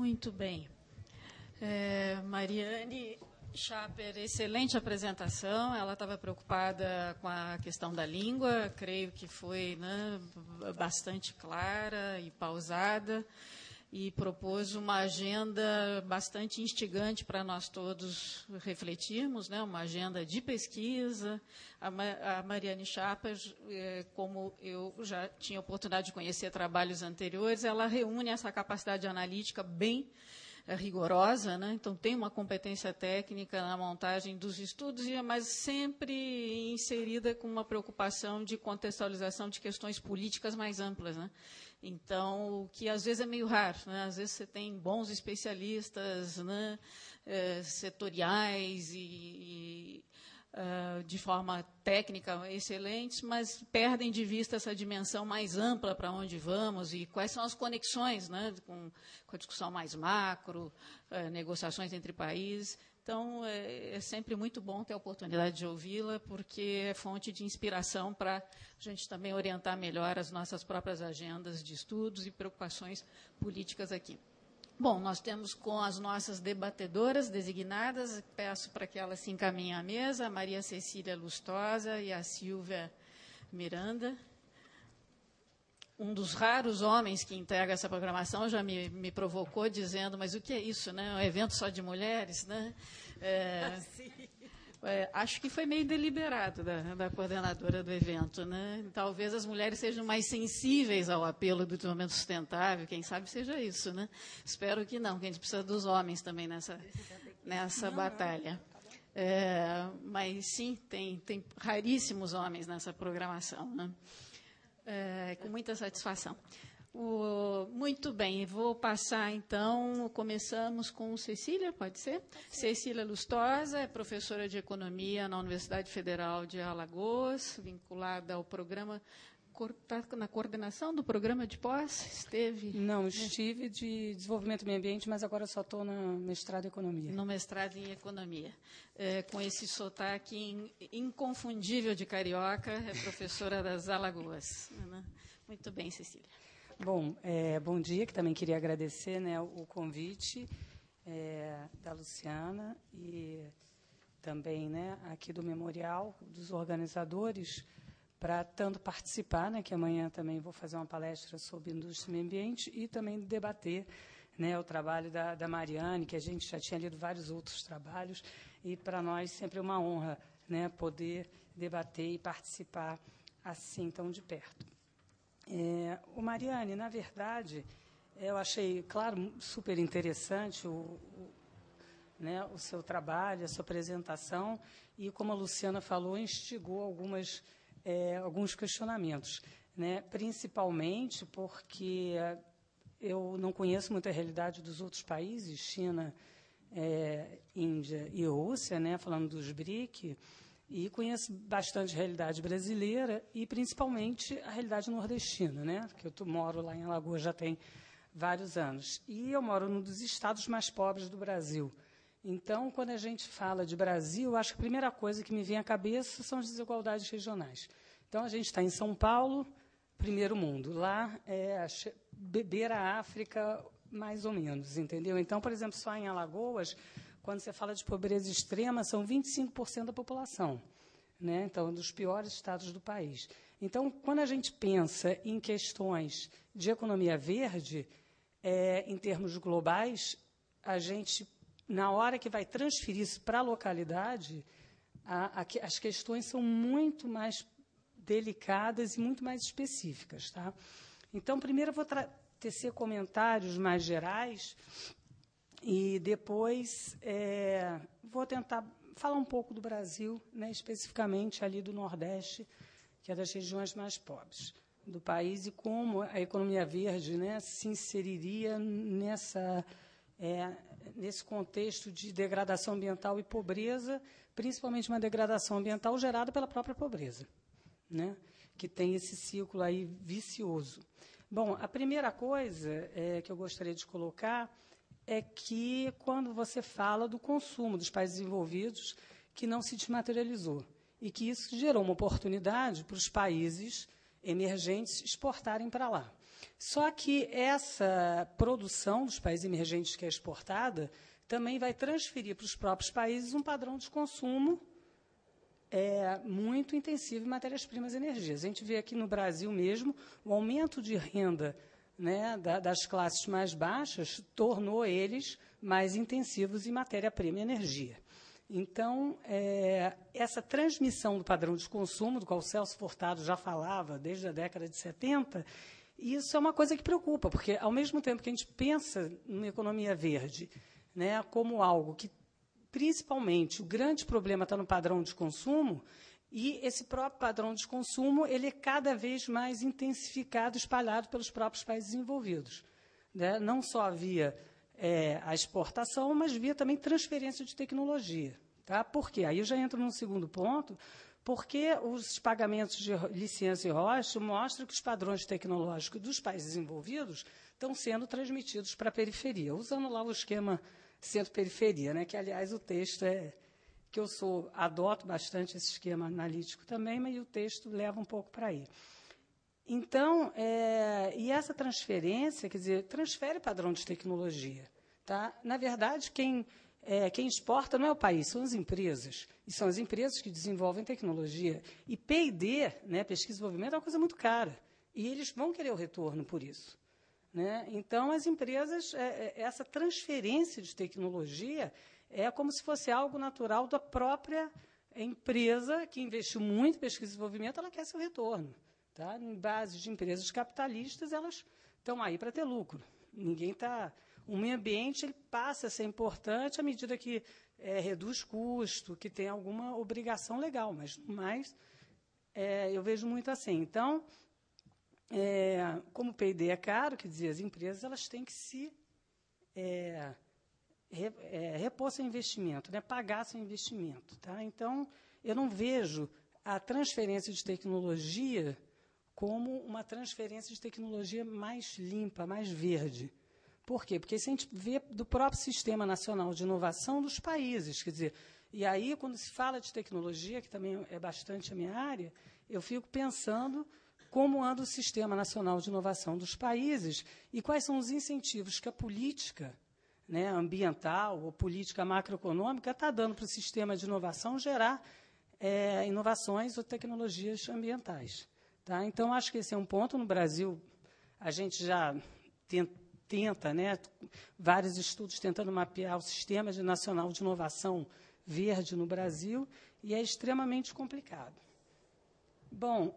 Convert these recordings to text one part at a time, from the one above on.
Muito bem. Mariane Schaper, excelente apresentação. Ela estava preocupada com a questão da língua, creio que foi, né, bastante clara e pausada, e propôs uma agenda bastante instigante para nós todos refletirmos, né, uma agenda de pesquisa. A Mariane Schaper, como eu já tinha oportunidade de conhecer trabalhos anteriores, ela reúne essa capacidade analítica bem rigorosa, né? Então tem uma competência técnica na montagem dos estudos, mas sempre inserida com uma preocupação de contextualização de questões políticas mais amplas, né? Então, o que às vezes é meio raro, né? Às vezes você tem bons especialistas, né, setoriais e de forma técnica excelentes, mas perdem de vista essa dimensão mais ampla para onde vamos e quais são as conexões, né, com a discussão mais macro, negociações entre países. Então, é sempre muito bom ter a oportunidade de ouvi-la, porque é fonte de inspiração para a gente também orientar melhor as nossas próprias agendas de estudos e preocupações políticas aqui. Bom, nós temos com as nossas debatedoras designadas, peço para que elas se encaminhem à mesa, a Maria Cecília Lustosa e a Silvia Miranda. Um dos raros homens que integra essa programação já me provocou dizendo, mas o que é isso, né? Um evento só de mulheres, né? Acho que foi meio deliberado da coordenadora do evento, né? Talvez as mulheres sejam mais sensíveis ao apelo do desenvolvimento sustentável, quem sabe seja isso, né? Espero que não, que a gente precisa dos homens também nessa batalha. Mas sim, tem raríssimos homens nessa programação, né? Com muita satisfação. Muito bem, vou passar, então, começamos com Cecília, pode ser? Cecília Lustosa, é professora de Economia na Universidade Federal de Alagoas, vinculada ao programa, está na coordenação do programa de pós? Esteve? Não, estive de Desenvolvimento do Meio Ambiente, mas agora só estou no mestrado em Economia. No mestrado em Economia. Com esse sotaque inconfundível de carioca, é professora das Alagoas. Muito bem, Cecília. Bom, bom dia, que também queria agradecer, né, o convite da Luciana e também, né, aqui do Memorial, dos organizadores, para tanto participar, né, que amanhã também vou fazer uma palestra sobre indústria e meio ambiente e também debater, né, o trabalho da Mariane, que a gente já tinha lido vários outros trabalhos, e para nós sempre é uma honra, né, poder debater e participar assim tão de perto. O Mariane, na verdade, eu achei, claro, super interessante né, o seu trabalho, a sua apresentação, e, como a Luciana falou, instigou alguns questionamentos, né, principalmente porque eu não conheço muito a realidade dos outros países, China, Índia e Rússia, né, falando dos BRIC, e conheço bastante a realidade brasileira e, principalmente, a realidade nordestina, né? Que eu moro lá em Alagoas já tem vários anos. E eu moro num dos estados mais pobres do Brasil. Então, quando a gente fala de Brasil, acho que a primeira coisa que me vem à cabeça são as desigualdades regionais. Então, a gente está em São Paulo, primeiro mundo. Lá beira a África, mais ou menos, entendeu? Então, por exemplo, só em Alagoas, quando você fala de pobreza extrema, são 25% da população, né? Então, um dos piores estados do país. Então, quando a gente pensa em questões de economia verde, em termos globais, a gente, na hora que vai transferir isso para a localidade, as questões são muito mais delicadas e muito mais específicas. Tá? Então, primeiro eu vou tecer comentários mais gerais e depois vou tentar falar um pouco do Brasil, né, especificamente ali do Nordeste, que é das regiões mais pobres do país, e como a economia verde, né, se inseriria nesse contexto de degradação ambiental e pobreza, principalmente uma degradação ambiental gerada pela própria pobreza, né, que tem esse ciclo aí vicioso. Bom, a primeira coisa que eu gostaria de colocar é que, quando você fala do consumo dos países desenvolvidos, que não se desmaterializou, e que isso gerou uma oportunidade para os países emergentes exportarem para lá. Só que essa produção dos países emergentes que é exportada também vai transferir para os próprios países um padrão de consumo muito intensivo em matérias-primas e energias. A gente vê aqui no Brasil mesmo o aumento de renda, né, das classes mais baixas tornou eles mais intensivos em matéria-prima e energia. Então, essa transmissão do padrão de consumo, do qual o Celso Furtado já falava desde a década de 70, isso é uma coisa que preocupa, porque, ao mesmo tempo que a gente pensa numa economia verde, né, como algo que, principalmente, o grande problema está no padrão de consumo, e esse próprio padrão de consumo ele é cada vez mais intensificado, espalhado pelos próprios países envolvidos, né? Não só via a exportação, mas via também transferência de tecnologia. Tá? Por quê? Aí eu já entro num segundo ponto, porque os pagamentos de licença e royalties mostram que os padrões tecnológicos dos países envolvidos estão sendo transmitidos para a periferia, usando lá o esquema centro-periferia, né? Que, aliás, o texto que eu adoto bastante esse esquema analítico também, mas o texto leva um pouco para aí. Então, e essa transferência, quer dizer, transfere padrão de tecnologia. Tá? Na verdade, quem exporta não é o país, são as empresas. E são as empresas que desenvolvem tecnologia. E P&D, né, pesquisa e desenvolvimento, é uma coisa muito cara. E eles vão querer o retorno por isso. Né? Então, as empresas, essa transferência de tecnologia é como se fosse algo natural da própria empresa que investiu muito em pesquisa e desenvolvimento, ela quer seu retorno. Tá? Em base de empresas capitalistas, elas estão aí para ter lucro. Ninguém está... O meio ambiente ele passa a ser importante à medida que reduz custo, que tem alguma obrigação legal, mas eu vejo muito assim. Então, como o P&D é caro, quer dizer, as empresas elas têm que se repor seu investimento, né? Pagar seu investimento. Tá? Então, eu não vejo a transferência de tecnologia como uma transferência de tecnologia mais limpa, mais verde. Por quê? Porque se a gente vê do próprio Sistema Nacional de Inovação dos países, quer dizer, e aí, quando se fala de tecnologia, que também é bastante a minha área, eu fico pensando como anda o Sistema Nacional de Inovação dos países e quais são os incentivos que a política, né, ambiental ou política macroeconômica está dando para o sistema de inovação gerar inovações ou tecnologias ambientais. Tá? Então, acho que esse é um ponto. No Brasil, a gente já tenta, né, vários estudos tentando mapear o Sistema Nacional de Inovação Verde no Brasil, e é extremamente complicado. Bom,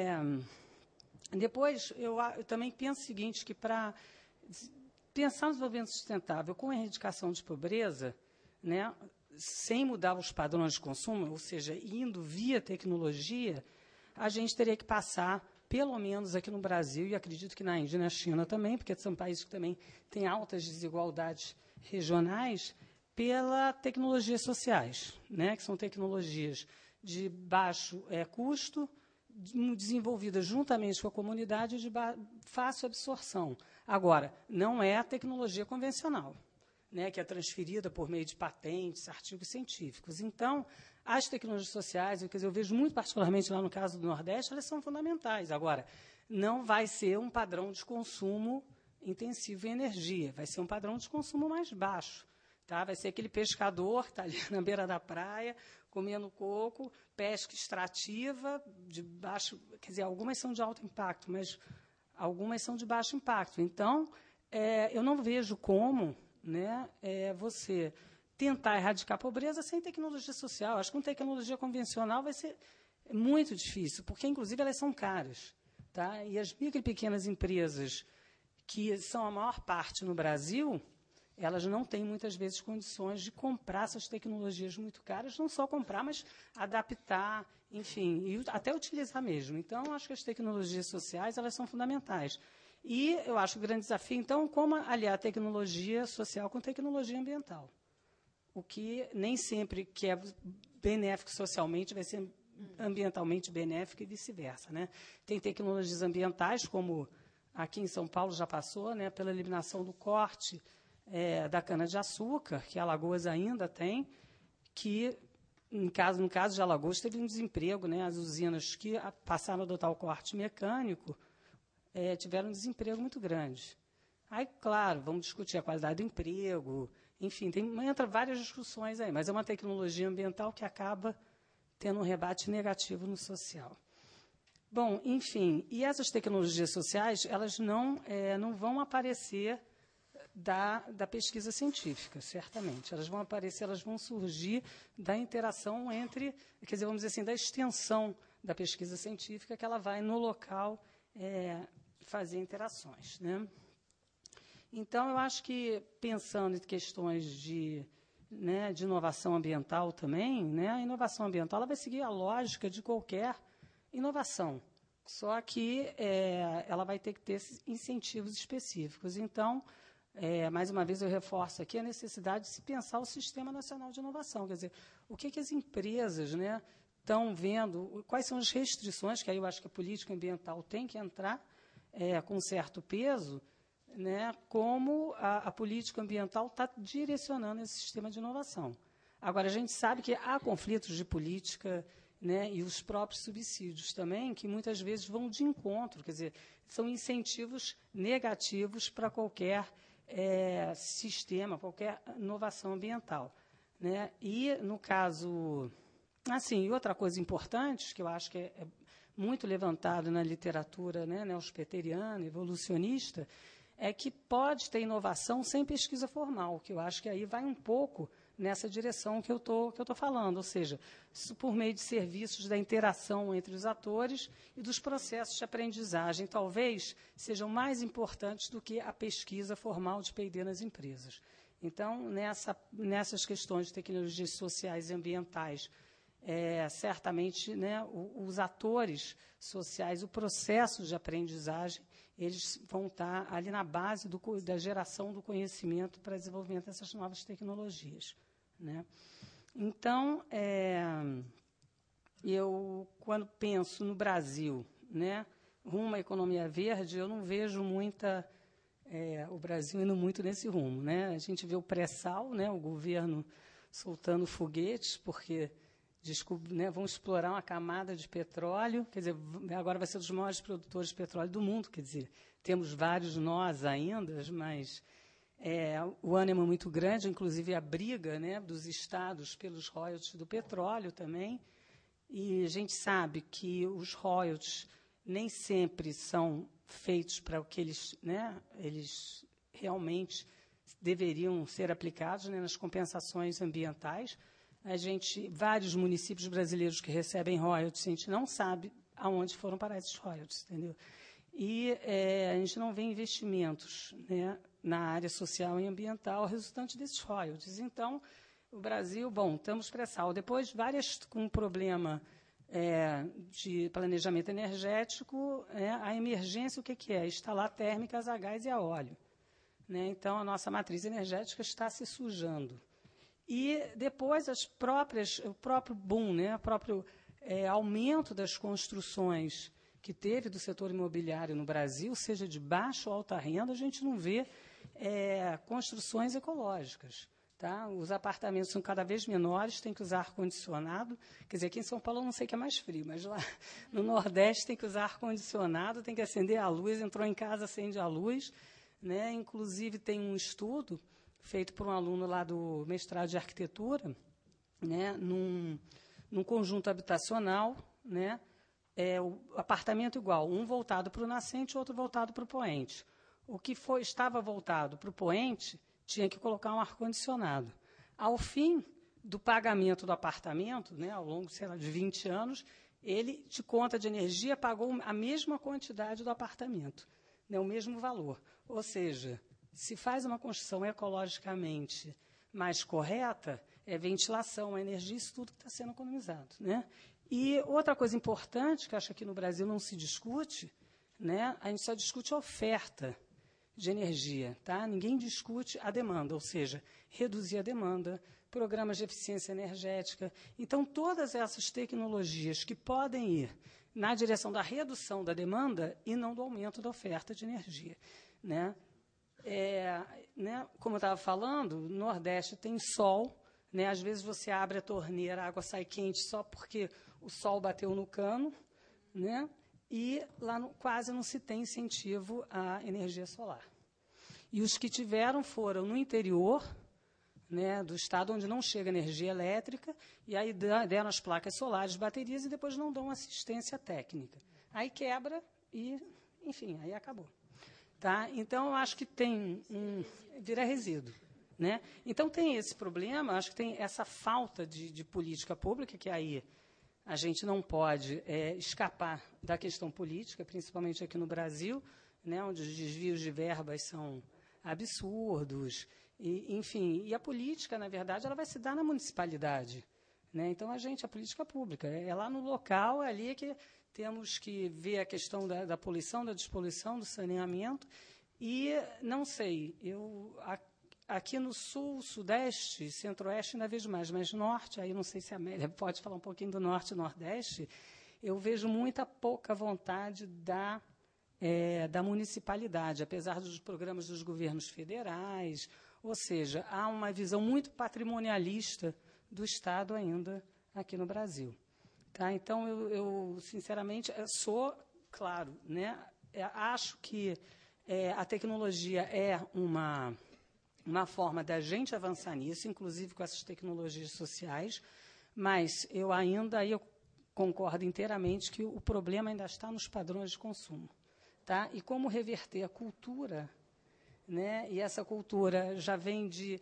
depois eu também penso o seguinte, que para pensar no desenvolvimento sustentável com a erradicação de pobreza, né, sem mudar os padrões de consumo, ou seja, indo via tecnologia, a gente teria que passar, pelo menos aqui no Brasil, e acredito que na Índia e na China também, porque são países que também têm altas desigualdades regionais, pela tecnologias sociais, né, que são tecnologias de baixo custo, desenvolvidas juntamente com a comunidade de fácil absorção. Agora, não é a tecnologia convencional, né, que é transferida por meio de patentes, artigos científicos. Então, as tecnologias sociais, quer dizer, eu vejo muito particularmente lá no caso do Nordeste, elas são fundamentais. Agora, não vai ser um padrão de consumo intensivo em energia, vai ser um padrão de consumo mais baixo. Tá? Vai ser aquele pescador que está ali na beira da praia, comendo coco, pesca extrativa, de baixo, quer dizer, algumas são de alto impacto, mas algumas são de baixo impacto. Então, eu não vejo como, né, você tentar erradicar a pobreza sem tecnologia social. Acho que com tecnologia convencional vai ser muito difícil, porque, inclusive, elas são caras. Tá? E as micro e pequenas empresas, que são a maior parte no Brasil, elas não têm, muitas vezes, condições de comprar essas tecnologias muito caras, não só comprar, mas adaptar, enfim, e até utilizar mesmo. Então, acho que as tecnologias sociais elas são fundamentais. E eu acho o grande desafio, então, como aliar a tecnologia social com tecnologia ambiental. O que nem sempre que é benéfico socialmente vai ser ambientalmente benéfico e vice-versa. Né? Tem tecnologias ambientais, como aqui em São Paulo já passou, né, pela eliminação do corte da cana-de-açúcar, que Alagoas ainda tem, que, no caso de Alagoas, teve um desemprego, né, as usinas que passaram a adotar o corte mecânico, tiveram um desemprego muito grande. Aí, claro, vamos discutir a qualidade do emprego, enfim, entra várias discussões aí, mas é uma tecnologia ambiental que acaba tendo um rebate negativo no social. Bom, enfim, e essas tecnologias sociais, elas não vão aparecer da pesquisa científica, certamente. Elas vão aparecer, elas vão surgir da interação entre, quer dizer, vamos dizer assim, da extensão da pesquisa científica, que ela vai no local fazer interações, né? Então, eu acho que, pensando em questões de inovação ambiental também, né, a inovação ambiental ela vai seguir a lógica de qualquer inovação, só que ela vai ter que ter incentivos específicos. Então, mais uma vez, eu reforço aqui a necessidade de se pensar o Sistema Nacional de Inovação, quer dizer, o que as empresas estão vendo, quais são as restrições, que aí eu acho que a política ambiental tem que entrar com certo peso, né, como a política ambiental está direcionando esse sistema de inovação. Agora, a gente sabe que há conflitos de política, né, e os próprios subsídios também, que muitas vezes vão de encontro, quer dizer, são incentivos negativos para qualquer sistema, qualquer inovação ambiental, né? E, no caso, assim, outra coisa importante, que eu acho que é muito levantado na literatura, né, neospeteriana, evolucionista, é que pode ter inovação sem pesquisa formal, que eu acho que aí vai um pouco nessa direção que eu tô falando, ou seja, por meio de serviços da interação entre os atores e dos processos de aprendizagem, talvez sejam mais importantes do que a pesquisa formal de P&D nas empresas. Então, nessas questões de tecnologias sociais e ambientais, certamente, né, os atores sociais, o processo de aprendizagem, eles vão estar ali na base da geração do conhecimento para desenvolvimento dessas novas tecnologias, né? Então, eu, quando penso no Brasil, né, rumo à economia verde, eu não vejo o Brasil indo muito nesse rumo, né? A gente vê o pré-sal, né, o governo soltando foguetes, porque vão explorar uma camada de petróleo, quer dizer, agora vai ser um dos maiores produtores de petróleo do mundo, quer dizer, temos vários nós ainda, mas o ânimo é muito grande, inclusive a briga, né, dos estados pelos royalties do petróleo também, e a gente sabe que os royalties nem sempre são feitos para o que eles realmente deveriam ser aplicados, né, nas compensações ambientais. Vários municípios brasileiros que recebem royalties, a gente não sabe aonde foram parar esses royalties, entendeu? E a gente não vê investimentos, né, na área social e ambiental resultante desses royalties. Então, o Brasil, bom, estamos pré-sal. Depois, com um problema de planejamento energético, a emergência, o que é? Instalar térmicas a gás e a óleo, né? Então, a nossa matriz energética está se sujando. E depois o próprio boom, né, o próprio aumento das construções que teve do setor imobiliário no Brasil, seja de baixa ou alta renda, a gente não vê construções ecológicas. Tá? Os apartamentos são cada vez menores, tem que usar ar-condicionado. Quer dizer, aqui em São Paulo eu não sei que é mais frio, mas lá no Nordeste tem que usar ar-condicionado, tem que acender a luz, entrou em casa, acende a luz, né? Inclusive tem um estudo feito por um aluno lá do mestrado de arquitetura, né, num conjunto habitacional, né, o apartamento igual, um voltado para o nascente e outro voltado para o poente. O que estava voltado para o poente tinha que colocar um ar-condicionado. Ao fim do pagamento do apartamento, né, ao longo, sei lá, de 20 anos, ele, de conta de energia, pagou a mesma quantidade do apartamento, né, o mesmo valor. Ou seja, se faz uma construção ecologicamente mais correta, ventilação, energia, isso tudo que está sendo economizado, né? E outra coisa importante, que acho que aqui no Brasil não se discute, né, a gente só discute a oferta de energia, tá? Ninguém discute a demanda, ou seja, reduzir a demanda, programas de eficiência energética. Então, todas essas tecnologias que podem ir na direção da redução da demanda e não do aumento da oferta de energia, né? Como eu estava falando, no Nordeste tem sol, né? Às vezes você abre a torneira, a água sai quente só porque o sol bateu no cano, né? e lá quase não se tem incentivo à energia solar. E os que tiveram foram no interior, né, do estado, onde não chega energia elétrica, e aí deram as placas solares, baterias, e depois não dão assistência técnica. Aí quebra e, enfim, aí acabou. Tá? Então, eu acho que vira resíduo. Né? Então, tem esse problema, acho que tem essa falta de política pública, que aí a gente não pode escapar da questão política, principalmente aqui no Brasil, né, onde os desvios de verbas são absurdos, enfim. E a política, na verdade, ela vai se dar na municipalidade. Né? Então, a política pública, é lá no local, é ali que temos que ver a questão da poluição, da despoluição, do saneamento. E, não sei, aqui no sul, sudeste, centro-oeste ainda vejo mais, mas norte, aí não sei se a Amélia pode falar um pouquinho do norte e nordeste, eu vejo muita pouca vontade da municipalidade, apesar dos programas dos governos federais, ou seja, há uma visão muito patrimonialista do Estado ainda aqui no Brasil. Tá? Então, eu sinceramente, sou, claro, né, acho que a tecnologia é uma forma da gente avançar nisso, inclusive com essas tecnologias sociais, mas eu concordo inteiramente que o problema ainda está nos padrões de consumo. Tá? E como reverter a cultura, né? E essa cultura já vem de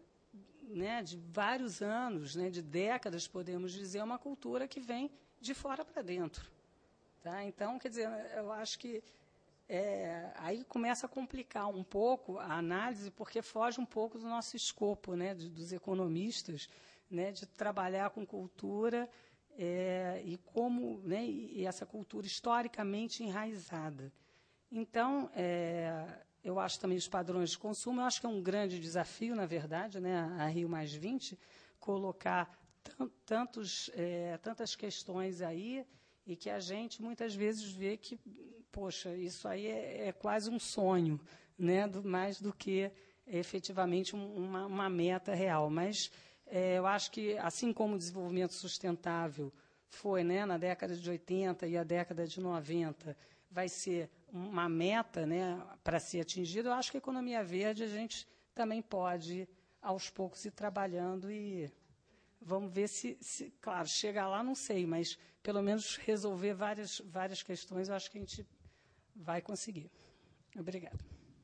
vários anos, né? De décadas, podemos dizer, uma cultura que vem de fora para dentro. Tá? Então, quer dizer, eu acho que aí começa a complicar um pouco a análise, porque foge um pouco do nosso escopo, né? Dos economistas, né? De trabalhar com cultura e como, né? E essa cultura historicamente enraizada. Então, eu acho também os padrões de consumo, eu acho que é um grande desafio, na verdade, né, a Rio+20, colocar tantas questões aí e que a gente muitas vezes vê que, poxa, isso aí é quase um sonho, né, mais do que efetivamente uma meta real. Mas eu acho que, assim como o desenvolvimento sustentável foi, né, na década de 80 e a década de 90, vai ser uma meta, né, para ser atingida, eu acho que a economia verde a gente também pode, aos poucos, ir trabalhando e vamos ver se claro, chegar lá não sei, mas pelo menos resolver várias questões, eu acho que a gente vai conseguir. Obrigada.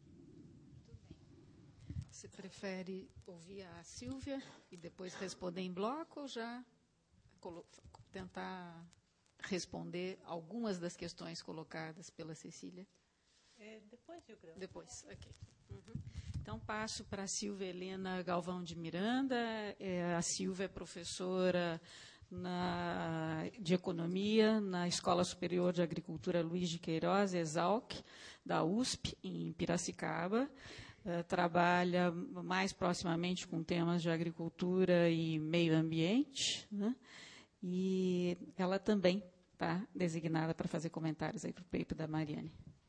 Você prefere ouvir a Silvia e depois responder em bloco ou já tentar responder algumas das questões colocadas pela Cecília? Depois, Gilgrama. Depois, ok. Uhum. Então, passo para a Silvia Helena Galvão de Miranda. A Silvia é professora de Economia na Escola Superior de Agricultura Luiz de Queiroz, ESALC, da USP, em Piracicaba. Trabalha mais proximamente com temas de agricultura e meio ambiente, né? E ela também está designada para fazer comentários aí para o paper da Mariane.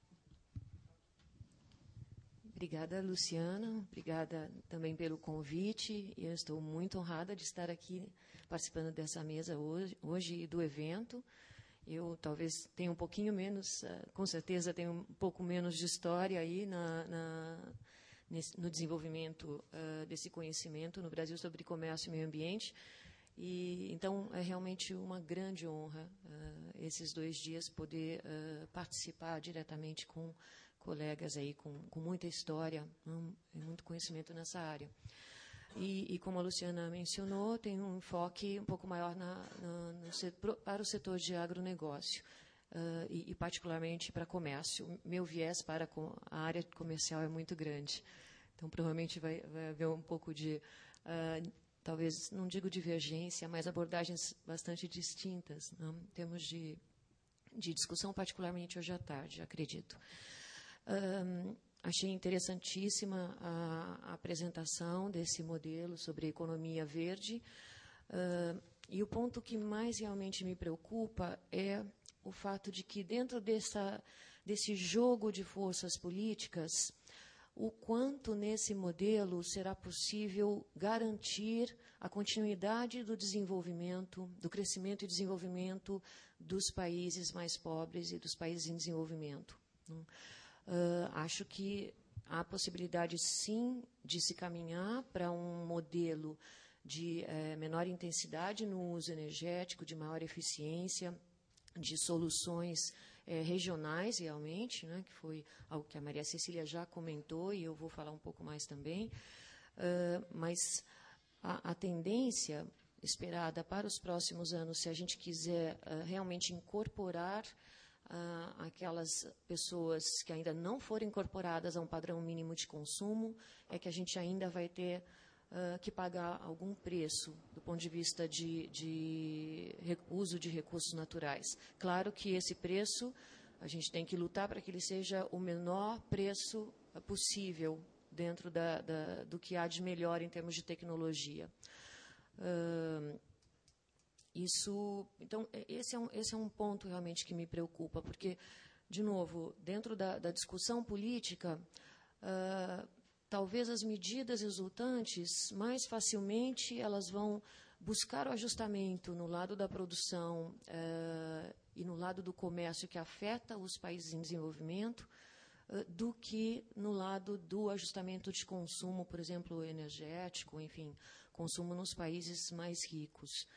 Obrigada, Luciana. Obrigada também pelo convite. Eu estou muito honrada de estar aqui participando dessa mesa hoje e do evento. Eu talvez tenha um pouquinho menos, com certeza tenho um pouco menos de história aí no desenvolvimento desse conhecimento no Brasil sobre comércio e meio ambiente. E, então, é realmente uma grande honra esses 2 dias poder participar diretamente com colegas aí com muita história e muito conhecimento nessa área. E como a Luciana mencionou, tem um enfoque um pouco maior para o setor de agronegócio e particularmente para comércio. Meu viés para a área comercial é muito grande. Então, provavelmente vai haver um pouco de... talvez, não digo divergência, mas abordagens bastante distintas, não? Em termos de discussão, particularmente hoje à tarde, acredito. Achei interessantíssima a apresentação desse modelo sobre economia verde, e o ponto que mais realmente me preocupa é o fato de que, dentro desse jogo de forças políticas, o quanto nesse modelo será possível garantir a continuidade do desenvolvimento, do crescimento e desenvolvimento dos países mais pobres e dos países em desenvolvimento. Acho que há possibilidade, sim, de se caminhar para um modelo de menor intensidade no uso energético, de maior eficiência, de soluções regionais, realmente, né, que foi algo que a Maria Cecília já comentou, e eu vou falar um pouco mais também. Mas a tendência esperada para os próximos anos, se a gente quiser realmente incorporar aquelas pessoas que ainda não foram incorporadas a um padrão mínimo de consumo, é que a gente ainda vai ter que pagar algum preço do ponto de vista de uso de recursos naturais. Claro que esse preço, a gente tem que lutar para que ele seja o menor preço possível dentro do que há de melhor em termos de tecnologia. Então, esse é um ponto realmente que me preocupa, porque, de novo, dentro da discussão política, talvez as medidas resultantes, mais facilmente, elas vão buscar o ajustamento no lado da produção e no lado do comércio que afeta os países em desenvolvimento, do que no lado do ajustamento de consumo, por exemplo, energético, enfim, consumo nos países mais ricos.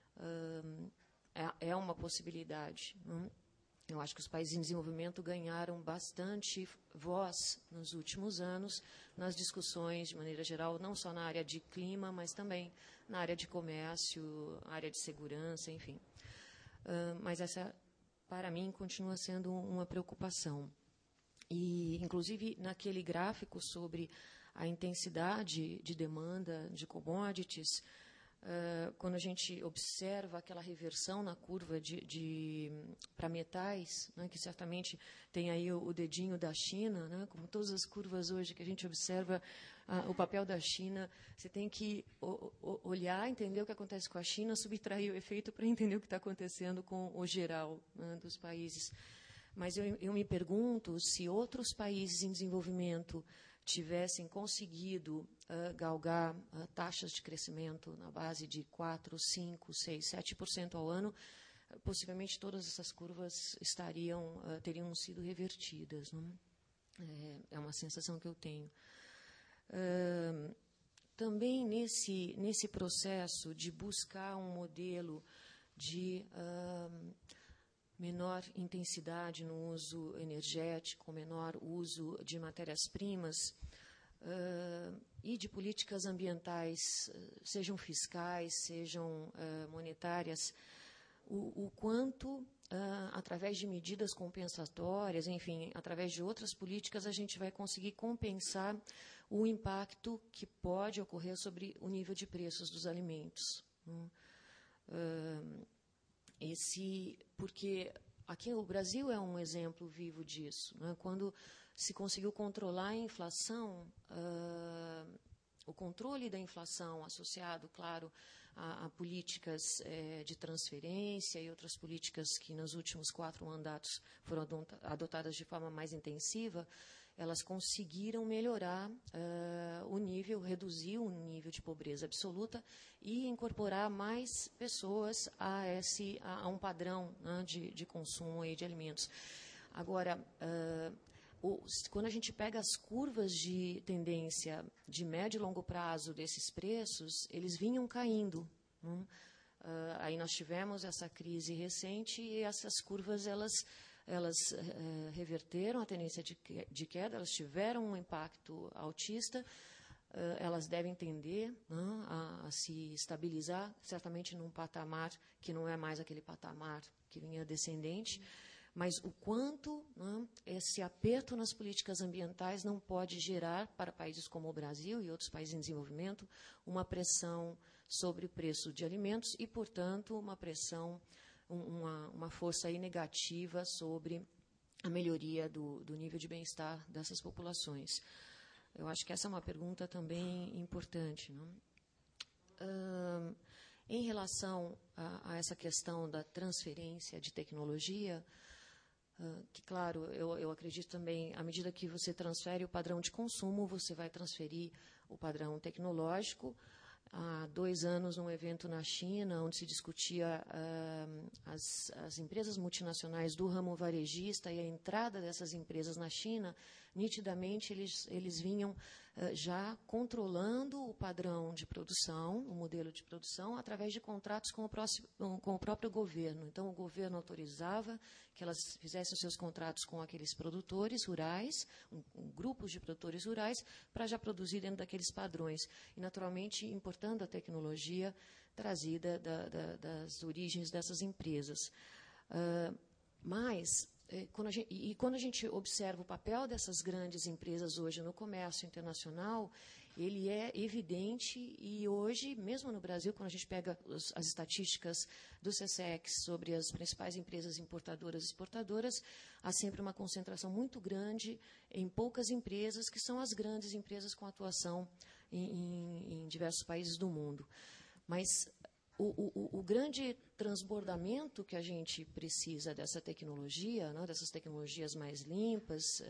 É uma possibilidade. Eu acho que os países em desenvolvimento ganharam bastante voz nos últimos anos nas discussões, de maneira geral, não só na área de clima, mas também na área de comércio, área de segurança, enfim. Mas essa, para mim, continua sendo uma preocupação. E, inclusive, naquele gráfico sobre a intensidade de demanda de commodities, quando a gente observa aquela reversão na curva para metais, né, que certamente tem aí o dedinho da China, né, como todas as curvas hoje que a gente observa o papel da China, você tem que olhar, entender o que acontece com a China, subtrair o efeito para entender o que está acontecendo com o geral, né, dos países. Mas eu me pergunto se outros países em desenvolvimento tivessem conseguido galgar taxas de crescimento na base de 4%, 5%, 6%, 7% ao ano, possivelmente todas essas curvas teriam sido revertidas. Não? É uma sensação que eu tenho. Também nesse processo de buscar um modelo de menor intensidade no uso energético, menor uso de matérias-primas e de políticas ambientais, sejam fiscais, sejam monetárias, o quanto, através de medidas compensatórias, enfim, através de outras políticas, a gente vai conseguir compensar o impacto que pode ocorrer sobre o nível de preços dos alimentos. Porque aqui o Brasil é um exemplo vivo disso. Né? Quando se conseguiu controlar a inflação, o controle da inflação associado, claro, a políticas de transferência e outras políticas que nos últimos 4 mandatos foram adotadas de forma mais intensiva, elas conseguiram melhorar o nível, reduzir o nível de pobreza absoluta e incorporar mais pessoas a um padrão, né, de consumo e de alimentos. Agora, quando a gente pega as curvas de tendência de médio e longo prazo desses preços, eles vinham caindo. Né? Aí nós tivemos essa crise recente e essas curvas, elas reverteram a tendência de queda, elas tiveram um impacto altista, elas devem tender, né, a se estabilizar, certamente num patamar que não é mais aquele patamar que vinha descendente, mas o quanto, né, esse aperto nas políticas ambientais não pode gerar, para países como o Brasil e outros países em desenvolvimento, uma pressão sobre o preço de alimentos e, portanto, uma pressão, uma força aí negativa sobre a melhoria do nível de bem-estar dessas populações. Eu acho que essa é uma pergunta também importante. Não? Em relação a essa questão da transferência de tecnologia, que, claro, eu acredito também, à medida que você transfere o padrão de consumo, você vai transferir o padrão tecnológico. há 2 anos num evento na China, onde se discutia as empresas multinacionais do ramo varejista e a entrada dessas empresas na China. Nitidamente, eles vinham já controlando o padrão de produção, o modelo de produção, através de contratos com o próprio governo. Então, o governo autorizava que elas fizessem os seus contratos com aqueles produtores rurais, grupos de produtores rurais, para já produzir dentro daqueles padrões. E, naturalmente, importando a tecnologia trazida das origens dessas empresas. Quando a gente observa o papel dessas grandes empresas hoje no comércio internacional, ele é evidente, e hoje, mesmo no Brasil, quando a gente pega as estatísticas do SESEX sobre as principais empresas importadoras e exportadoras, há sempre uma concentração muito grande em poucas empresas, que são as grandes empresas com atuação em diversos países do mundo. Mas o grande transbordamento que a gente precisa dessa tecnologia, né, dessas tecnologias mais limpas,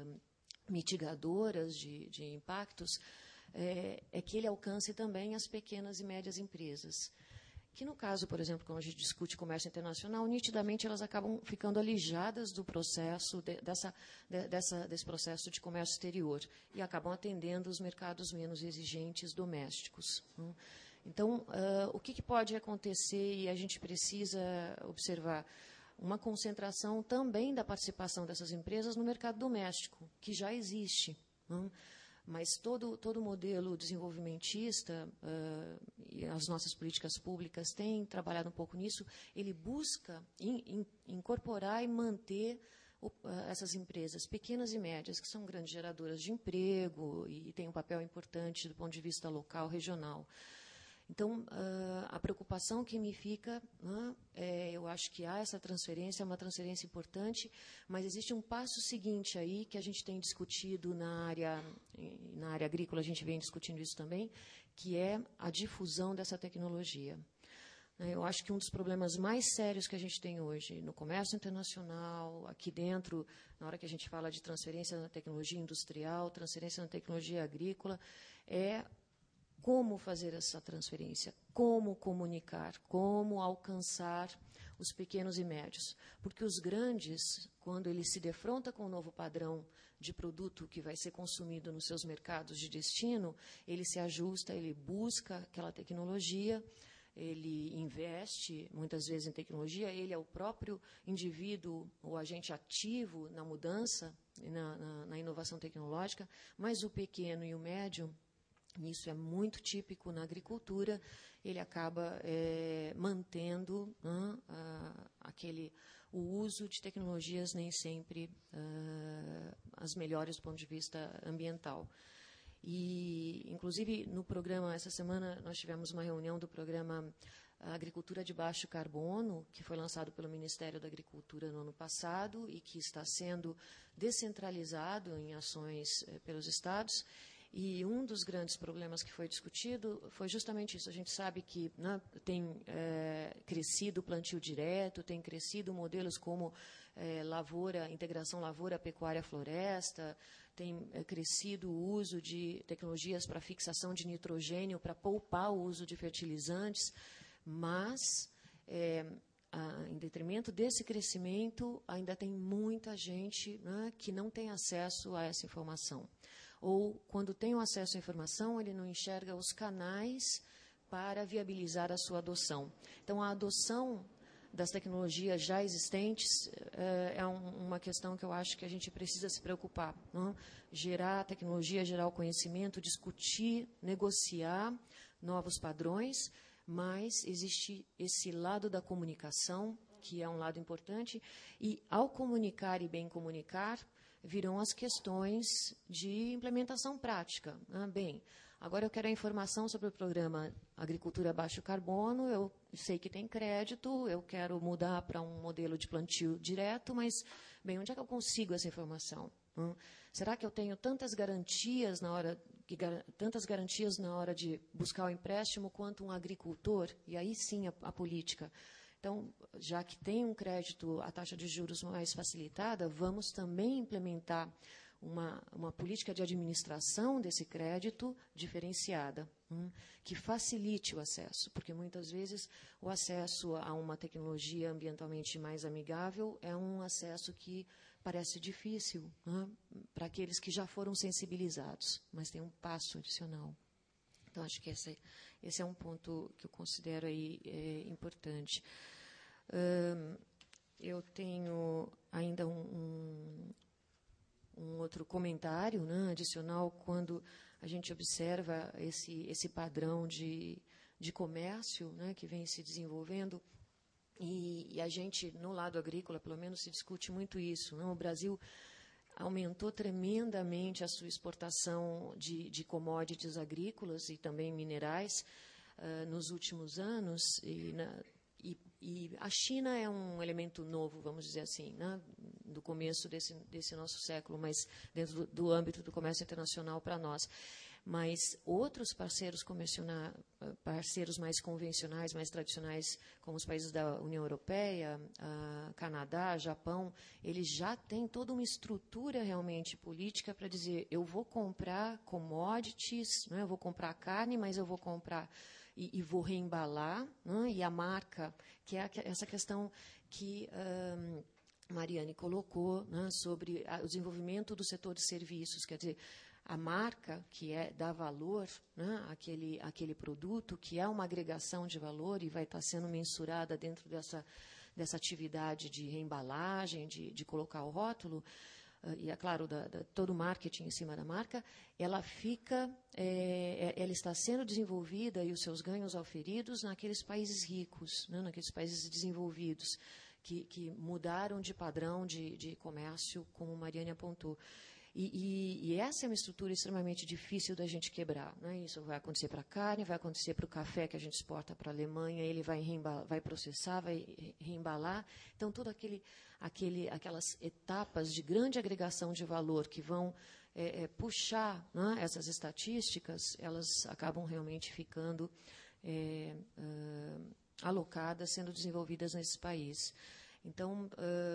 mitigadoras de impactos, é que ele alcance também as pequenas e médias empresas. Que, no caso, por exemplo, quando a gente discute comércio internacional, nitidamente elas acabam ficando alijadas do processo, desse processo de comércio exterior, e acabam atendendo os mercados menos exigentes domésticos. Então, o que pode acontecer, e a gente precisa observar, uma concentração também da participação dessas empresas no mercado doméstico, que já existe. Mas todo modelo desenvolvimentista, e as nossas políticas públicas têm trabalhado um pouco nisso, ele busca incorporar e manter essas empresas pequenas e médias, que são grandes geradoras de emprego e têm um papel importante do ponto de vista local, regional. Então, a preocupação que me fica, eu acho que há essa transferência, é uma transferência importante, mas existe um passo seguinte aí que a gente tem discutido na área agrícola, a gente vem discutindo isso também, que é a difusão dessa tecnologia. Eu acho que um dos problemas mais sérios que a gente tem hoje no comércio internacional, aqui dentro, na hora que a gente fala de transferência na tecnologia industrial, transferência na tecnologia agrícola, é como fazer essa transferência, como comunicar, como alcançar os pequenos e médios. Porque os grandes, quando eles se defrontam com o novo padrão de produto que vai ser consumido nos seus mercados de destino, ele se ajusta, ele busca aquela tecnologia, ele investe, muitas vezes, em tecnologia, ele é o próprio indivíduo, o agente ativo na mudança, na inovação tecnológica, mas o pequeno e o médio, isso é muito típico na agricultura, ele acaba mantendo o uso de tecnologias nem sempre as melhores do ponto de vista ambiental. E, inclusive, no programa, essa semana, nós tivemos uma reunião do programa Agricultura de Baixo Carbono, que foi lançado pelo Ministério da Agricultura no ano passado e que está sendo descentralizado em ações pelos estados. E um dos grandes problemas que foi discutido foi justamente isso. A gente sabe que tem crescido o plantio direto, tem crescido modelos como integração lavoura, pecuária, floresta, tem crescido o uso de tecnologias para fixação de nitrogênio, para poupar o uso de fertilizantes, mas, em detrimento desse crescimento, ainda tem muita gente que não tem acesso a essa informação. Ou, quando tem o acesso à informação, ele não enxerga os canais para viabilizar a sua adoção. Então, a adoção das tecnologias já existentes é uma questão que eu acho que a gente precisa se preocupar. Gerar tecnologia, gerar o conhecimento, discutir, negociar novos padrões, mas existe esse lado da comunicação, que é um lado importante, e, ao comunicar e bem comunicar, virão as questões de implementação prática. Bem, agora eu quero a informação sobre o programa Agricultura Baixo Carbono, eu sei que tem crédito, eu quero mudar para um modelo de plantio direto, mas, bem, onde é que eu consigo essa informação? Será que eu tenho tantas garantias na hora de buscar o empréstimo quanto um agricultor? E aí sim a política. Então, já que tem um crédito, a taxa de juros mais facilitada, vamos também implementar uma política de administração desse crédito diferenciada, que facilite o acesso, porque muitas vezes o acesso a uma tecnologia ambientalmente mais amigável é um acesso que parece difícil, para aqueles que já foram sensibilizados, mas tem um passo adicional. Então, acho que esse é um ponto que eu considero aí importante. Eu tenho ainda um outro comentário, né, adicional, quando a gente observa esse padrão de comércio, né, que vem se desenvolvendo, e a gente, no lado agrícola, pelo menos, se discute muito isso, né? O Brasil aumentou tremendamente a sua exportação de commodities agrícolas e também minerais nos últimos anos, e a China é um elemento novo, vamos dizer assim, né, do começo desse nosso século, mas dentro do âmbito do comércio internacional para nós. Mas outros parceiros mais convencionais, mais tradicionais, como os países da União Europeia, Canadá, Japão, eles já têm toda uma estrutura realmente política para dizer: eu vou comprar commodities, né, eu vou comprar carne, mas eu vou comprar e vou reembalar, né, e a marca, que é essa questão que Mariane colocou, né, sobre o desenvolvimento do setor de serviços, quer dizer, a marca que dá valor, né, àquele produto, que é uma agregação de valor e vai estar sendo mensurada dentro dessa atividade de reembalagem, de colocar o rótulo, e, é claro, todo o marketing em cima da marca, ela está sendo desenvolvida e os seus ganhos auferidos naqueles países ricos, né, naqueles países desenvolvidos, que mudaram de padrão de comércio, como Mariane apontou. E essa é uma estrutura extremamente difícil da gente quebrar, né? Isso vai acontecer para a carne, vai acontecer para o café que a gente exporta para a Alemanha, ele vai processar, vai reembalar. Então, todas aquelas etapas de grande agregação de valor que vão puxar, né, essas estatísticas, elas acabam realmente ficando alocadas, sendo desenvolvidas nesse país. Então,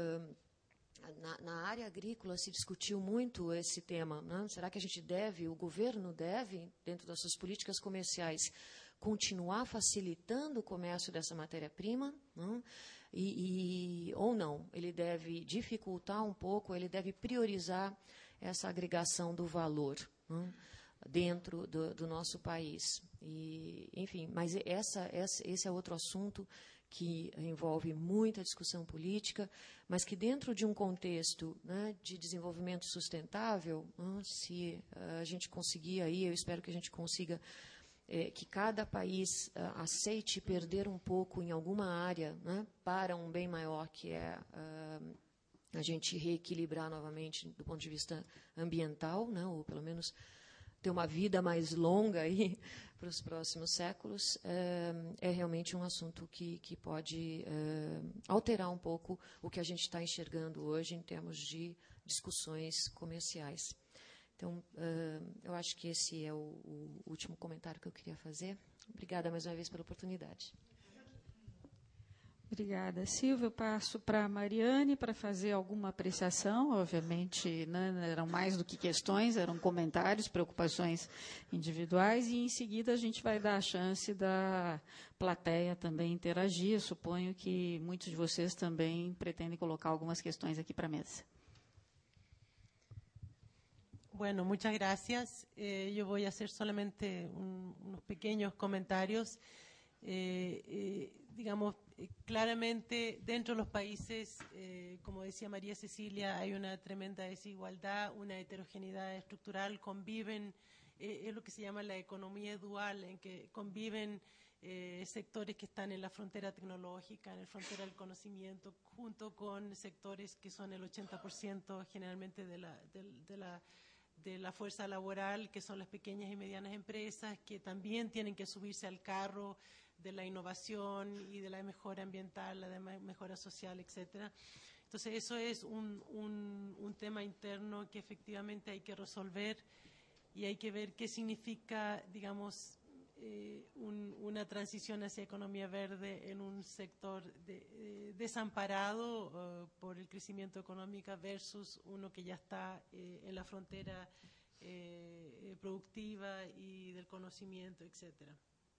na área agrícola se discutiu muito esse tema, né? Será que o governo deve, dentro das suas políticas comerciais, continuar facilitando o comércio dessa matéria-prima, né? Ou não? Ele deve dificultar um pouco, ele deve priorizar essa agregação do valor, né, dentro do nosso país. Enfim, mas esse é outro assunto que envolve muita discussão política, mas que dentro de um contexto, né, de desenvolvimento sustentável, né, se a gente conseguir aí, eu espero que a gente consiga que cada país aceite perder um pouco em alguma área, né, para um bem maior, que é a gente reequilibrar novamente do ponto de vista ambiental, né, ou pelo menos ter uma vida mais longa aí para os próximos séculos, é realmente um assunto que pode alterar um pouco o que a gente está enxergando hoje em termos de discussões comerciais. Então, eu acho que esse é o último comentário que eu queria fazer. Obrigada mais uma vez pela oportunidade. Obrigada, Silvia. Eu passo para a Mariane para fazer alguma apreciação. Obviamente, né, eram mais do que questões, eram comentários, preocupações individuais, e, em seguida, a gente vai dar a chance da plateia também interagir. Eu suponho que muitos de vocês também pretendem colocar algumas questões aqui para a mesa. Bueno, muchas gracias. Yo voy a hacer solamente unos pequeños comentarios. Digamos, claramente dentro de los países, como decía María Cecilia, hay una tremenda desigualdad, una heterogeneidad estructural, conviven, es lo que se llama la economía dual, en que conviven sectores que están en la frontera tecnológica, en la frontera del conocimiento, junto con sectores que son el 80% generalmente de la fuerza laboral, que son las pequeñas y medianas empresas, que también tienen que subirse al carro de la innovación y de la mejora ambiental, la de mejora social, etcétera. Entonces, eso es un tema interno que efectivamente hay que resolver, y hay que ver qué significa, digamos, una transición hacia economía verde en un sector desamparado por el crecimiento económico versus uno que ya está en la frontera productiva y del conocimiento, etcétera.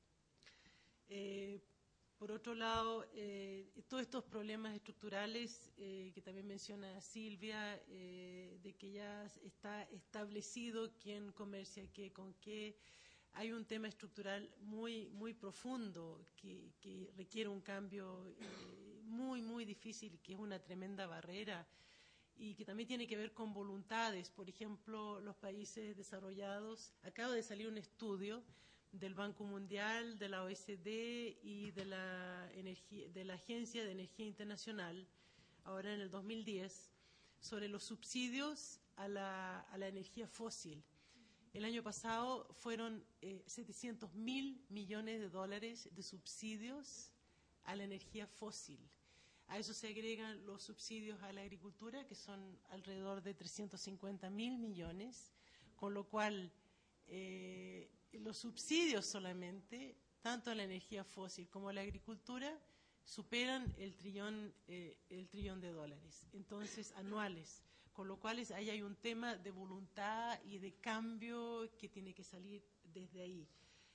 Por otro lado, todos estos problemas estructurales que también menciona Silvia, de que ya está establecido quién comercia qué con qué, hay un tema estructural muy profundo que requiere un cambio muy difícil, que es una tremenda barrera y que también tiene que ver con voluntades. Por ejemplo, los países desarrollados, acaba de salir un estudio del Banco Mundial, de la OECD y de la Agencia de Energía Internacional, ahora en el 2010, sobre los subsidios a la energía fósil. El año pasado fueron 700.000 millones de dólares de subsidios a la energía fósil. A eso se agregan los subsidios a la agricultura, que son alrededor de 350.000 millones, con lo cual los subsidios solamente, tanto a la energía fósil como a la agricultura, superan el trillón de dólares, entonces anuales. Con lo cual ahí hay un tema de voluntad y de cambio que tiene que salir desde ahí.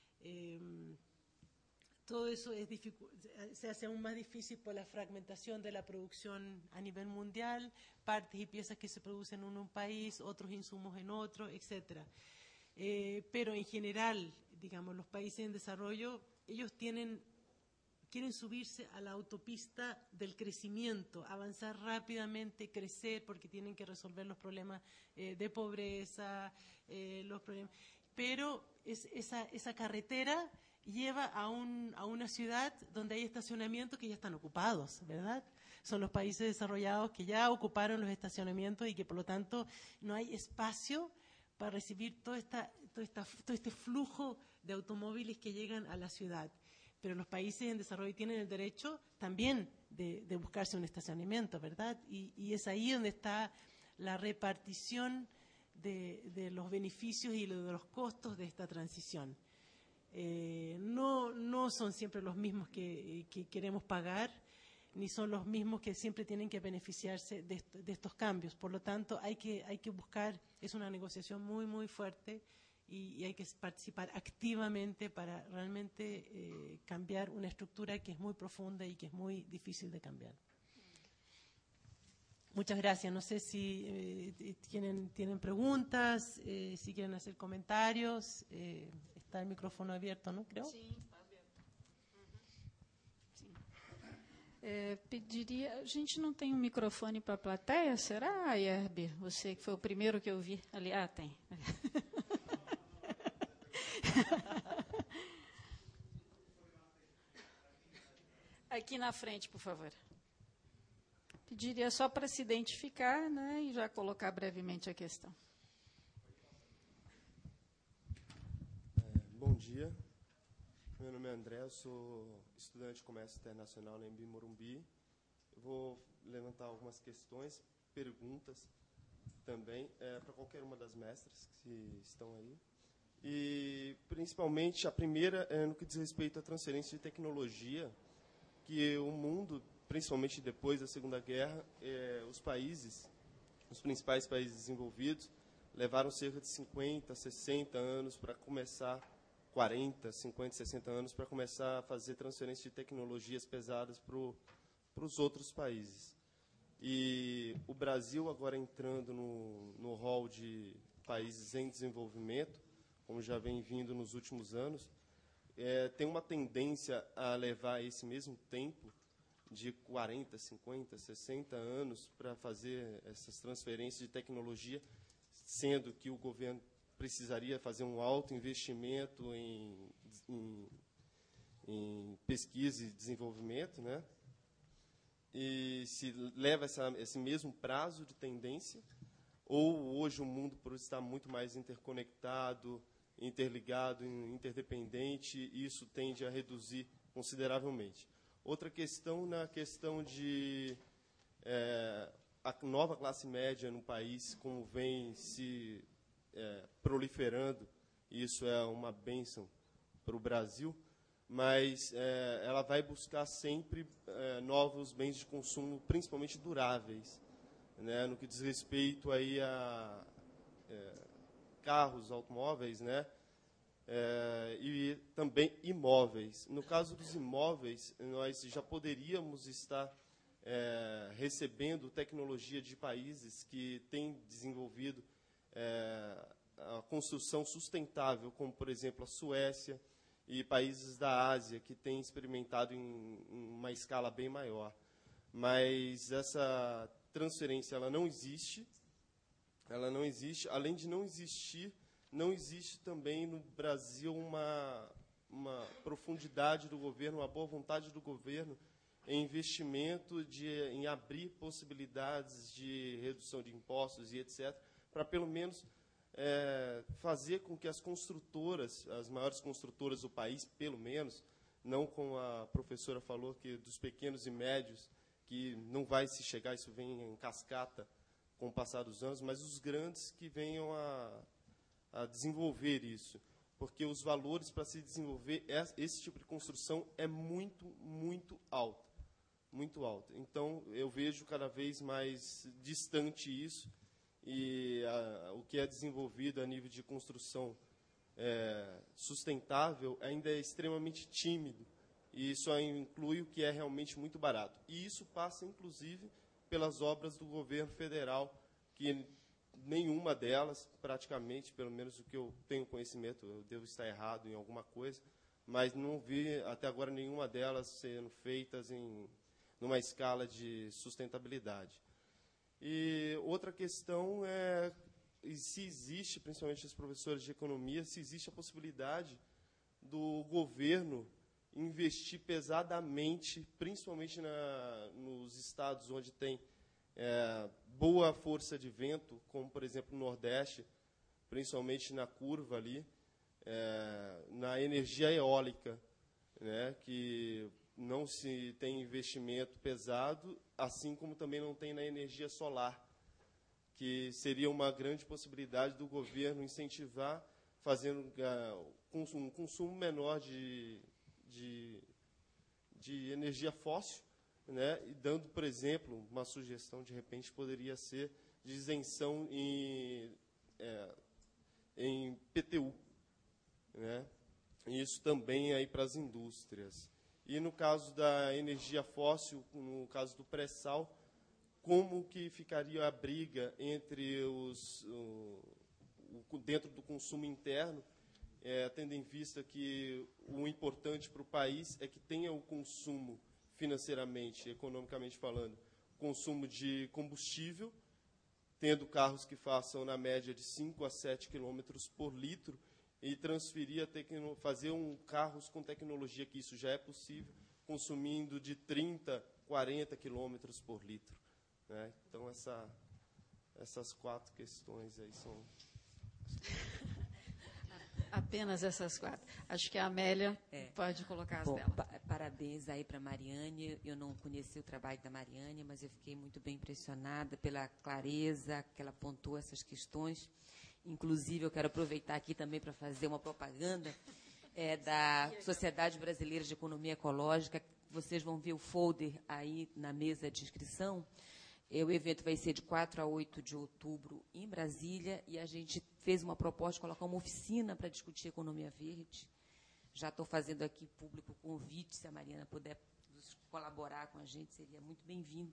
Todo eso se hace aún más difícil por la fragmentación de la producción a nivel mundial, partes y piezas que se producen en un país, otros insumos en otro, etcétera. Pero en general, digamos, los países en desarrollo, ellos quieren subirse a la autopista del crecimiento, avanzar rápidamente, crecer, porque tienen que resolver los problemas de pobreza, los problemas. Pero esa carretera lleva a una ciudad donde hay estacionamientos que ya están ocupados, ¿verdad? Son los países desarrollados que ya ocuparon los estacionamientos y que, por lo tanto, no hay espacio para recibir todo este flujo de automóviles que llegan a la ciudad. Pero los países en desarrollo tienen el derecho también de buscarse un estacionamiento, ¿verdad? Y es ahí donde está la repartición de los beneficios y de los costos de esta transición. No son siempre los mismos que queremos pagar, ni son los mismos que siempre tienen que beneficiarse de estos cambios. Por lo tanto, hay que buscar, es una negociación muy fuerte, y hay que participar activamente para realmente cambiar una estructura que es muy profunda y que es muy difícil de cambiar. Muchas gracias. No sé si tienen preguntas, si quieren hacer comentarios. Está el micrófono abierto, ¿no? Creo. Sim, está aberto. Sim. Pediria... A gente não tem um microfone para a plateia, será, Yerbe? Você que foi o primeiro que eu vi ali. Ah, tem. Aqui na frente, por favor. Pediria só para se identificar, né, e já colocar brevemente a questão. Bom dia. Meu nome é André, eu sou estudante de comércio internacional na Embi Morumbi. Eu vou levantar algumas questões, perguntas também, para qualquer uma das mestras que estão aí. E, principalmente, a primeira é no que diz respeito à transferência de tecnologia, que o mundo, principalmente depois da Segunda Guerra, os principais países desenvolvidos, levaram cerca de 50, 60 anos para começar, 40, 50, 60 anos para começar a fazer transferência de tecnologias pesadas para os outros países. E o Brasil, agora entrando no rol de países em desenvolvimento, como já vem vindo nos últimos anos, tem uma tendência a levar esse mesmo tempo de 40, 50, 60 anos para fazer essas transferências de tecnologia, sendo que o governo precisaria fazer um alto investimento em pesquisa e desenvolvimento, né? E se leva esse mesmo prazo de tendência, ou hoje o mundo, por estar muito mais interconectado, interligado, interdependente, isso tende a reduzir consideravelmente. Outra questão, na questão de a nova classe média no país, como vem se proliferando, isso é uma bênção o Brasil, mas ela vai buscar sempre novos bens de consumo, principalmente duráveis, né, no que diz respeito aí a carros, automóveis, né, e também imóveis. No caso dos imóveis, nós já poderíamos estar recebendo tecnologia de países que têm desenvolvido a construção sustentável, como, por exemplo, a Suécia e países da Ásia, que têm experimentado em uma escala bem maior. Mas essa transferência ela não existe. Além de não existir, não existe também no Brasil uma profundidade do governo, uma boa vontade do governo em investimento, em abrir possibilidades de redução de impostos e etc., para pelo menos fazer com que as construtoras, as maiores construtoras do país, pelo menos, não como a professora falou, que dos pequenos e médios, que não vai se chegar, isso vem em cascata com o passar dos anos, mas os grandes que venham a desenvolver isso. Porque os valores para se desenvolver esse tipo de construção é muito, muito alto. Muito alto. Então, eu vejo cada vez mais distante isso, e o que é desenvolvido a nível de construção sustentável ainda é extremamente tímido, e só inclui o que é realmente muito barato. E isso passa, inclusive, pelas obras do governo federal, que nenhuma delas, praticamente, pelo menos o que eu tenho conhecimento, eu devo estar errado em alguma coisa, mas não vi até agora nenhuma delas sendo feitas numa escala de sustentabilidade. E outra questão é se existe, principalmente os professores de economia, se existe a possibilidade do governo investir pesadamente, principalmente nos estados onde tem boa força de vento, como, por exemplo, no Nordeste, principalmente na curva ali, na energia eólica, né, que não se tem investimento pesado, assim como também não tem na energia solar, que seria uma grande possibilidade do governo incentivar, fazendo um consumo menor de energia fóssil, né, e dando, por exemplo, uma sugestão, de repente, poderia ser de isenção em PTU, né, e isso também aí para as indústrias. E no caso da energia fóssil, no caso do pré-sal, como que ficaria a briga entre dentro do consumo interno, tendo em vista que o importante para o país é que tenha o consumo financeiramente, economicamente falando, consumo de combustível, tendo carros que façam na média de 5 a 7 km por litro, e transferir fazer carros com tecnologia, que isso já é possível, consumindo de 30, 40 km por litro, né? Então, essas 4 questões aí são... Apenas essas 4. Acho que a Amélia pode colocar as dela. Parabéns aí para a Mariane. Eu não conheci o trabalho da Mariane, mas eu fiquei muito bem impressionada pela clareza que ela apontou essas questões. Inclusive, eu quero aproveitar aqui também para fazer uma propaganda da Sociedade Brasileira de Economia Ecológica. Vocês vão ver o folder aí na mesa de inscrição. O evento vai ser de 4 a 8 de outubro em Brasília, e a gente fez uma proposta de colocar uma oficina para discutir economia verde. Já estou fazendo aqui público o convite, se a Mariana puder colaborar com a gente, seria muito bem-vindo.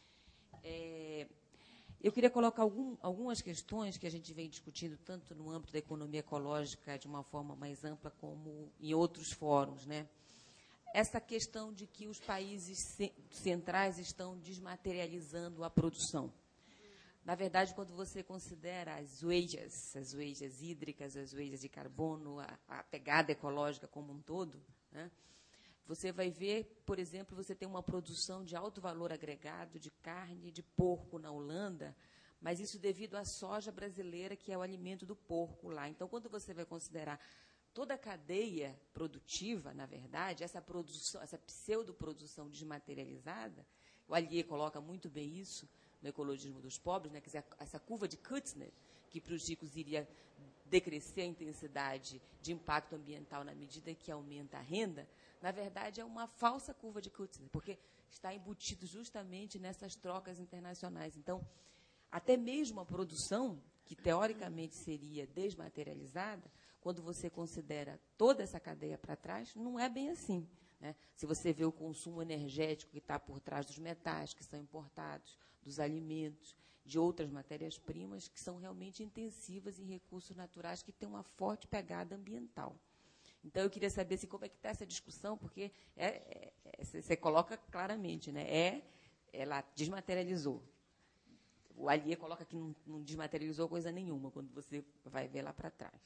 Eu queria colocar algumas questões que a gente vem discutindo, tanto no âmbito da economia ecológica, de uma forma mais ampla, como em outros fóruns, né? Essa questão de que os países centrais estão desmaterializando a produção. Na verdade, quando você considera as huellas hídricas, as huellas de carbono, a pegada ecológica como um todo, né, você vai ver, por exemplo, você tem uma produção de alto valor agregado de carne de porco na Holanda, mas isso devido à soja brasileira, que é o alimento do porco lá. Então, quando você vai considerar toda a cadeia produtiva, na verdade, essa produção, essa pseudoprodução desmaterializada, o Allier coloca muito bem isso no Ecologismo dos Pobres, né, quer dizer, essa curva de Kutzner, que para os ricos iria decrescer a intensidade de impacto ambiental na medida que aumenta a renda, na verdade, é uma falsa curva de Kutzner, porque está embutido justamente nessas trocas internacionais. Então, até mesmo a produção, que teoricamente seria desmaterializada, quando você considera toda essa cadeia para trás, não é bem assim, né? Se você vê o consumo energético que está por trás dos metais que são importados, dos alimentos, de outras matérias-primas que são realmente intensivas em recursos naturais que têm uma forte pegada ambiental. Então, eu queria saber assim, como é que está essa discussão, porque você coloca claramente, né? Ela desmaterializou. O Allier coloca que não desmaterializou coisa nenhuma, quando você vai ver lá para trás.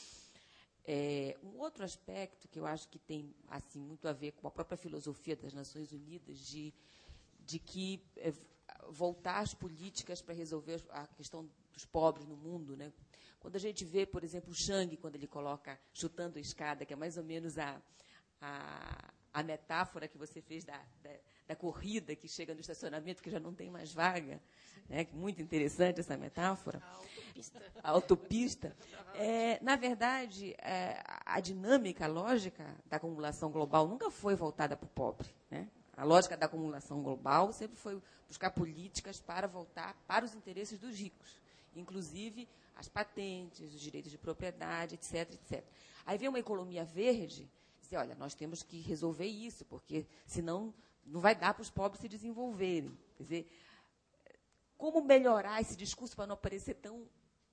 Um outro aspecto que eu acho que tem assim, muito a ver com a própria filosofia das Nações Unidas, de que voltar às políticas para resolver a questão dos pobres no mundo, né? Quando a gente vê, por exemplo, o Chang, quando ele coloca chutando a escada, que é mais ou menos a metáfora que você fez da corrida que chega no estacionamento, que já não tem mais vaga, né? Muito interessante essa metáfora. A autopista. Na verdade, a dinâmica, a lógica da acumulação global nunca foi voltada para o pobre, né? A lógica da acumulação global sempre foi buscar políticas para voltar para os interesses dos ricos, inclusive as patentes, os direitos de propriedade, etc., etc. Aí vem uma economia verde e diz, olha, nós temos que resolver isso, porque senão não vai dar para os pobres se desenvolverem. Quer dizer, como melhorar esse discurso para não parecer tão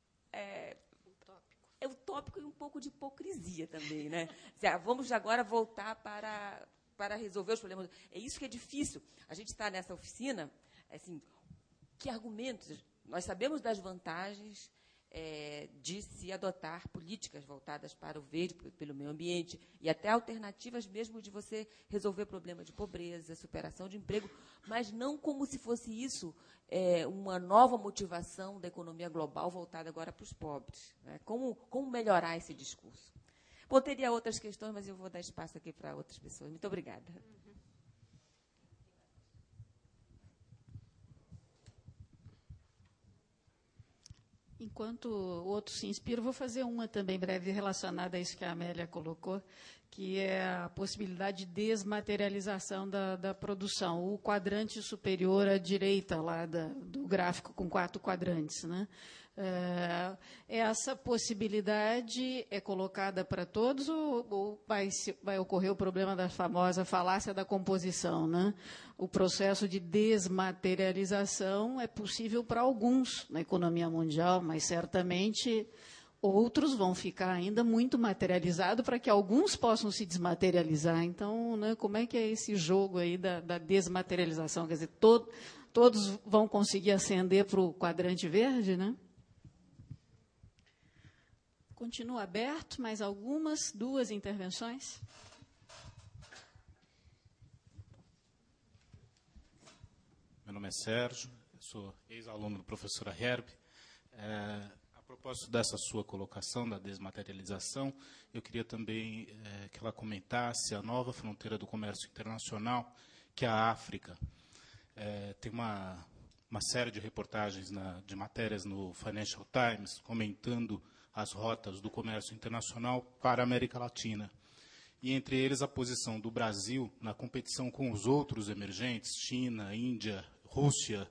utópico e um pouco de hipocrisia também, né? Vamos agora voltar para resolver os problemas. É isso que é difícil. A gente está nessa oficina, assim, que argumentos? Nós sabemos das vantagens de se adotar políticas voltadas para o verde, pelo meio ambiente, e até alternativas mesmo de você resolver problema de pobreza, superação de emprego, mas não como se fosse isso uma nova motivação da economia global voltada agora para os pobres, né? Como melhorar esse discurso? Bom, teria outras questões, mas eu vou dar espaço aqui para outras pessoas. Muito obrigada. Enquanto o outro se inspira, vou fazer uma também breve relacionada a isso que a Amélia colocou, que é a possibilidade de desmaterialização da produção. O quadrante superior à direita lá do gráfico com 4 quadrantes, né? Essa possibilidade é colocada para todos ou vai ocorrer o problema da famosa falácia da composição, né? O processo de desmaterialização é possível para alguns na economia mundial, mas certamente outros vão ficar ainda muito materializados para que alguns possam se desmaterializar. Então, né, como é que é esse jogo aí da desmaterialização? Quer dizer, todos vão conseguir ascender para o quadrante verde, né? Continua aberto, mais duas intervenções. Meu nome é Sérgio, sou ex-aluno do professora Herb. A propósito dessa sua colocação da desmaterialização, eu queria também que ela comentasse a nova fronteira do comércio internacional, que é a África. Tem uma série de reportagens, de matérias no Financial Times, comentando as rotas do comércio internacional para a América Latina. E, entre eles, a posição do Brasil na competição com os outros emergentes, China, Índia, Rússia,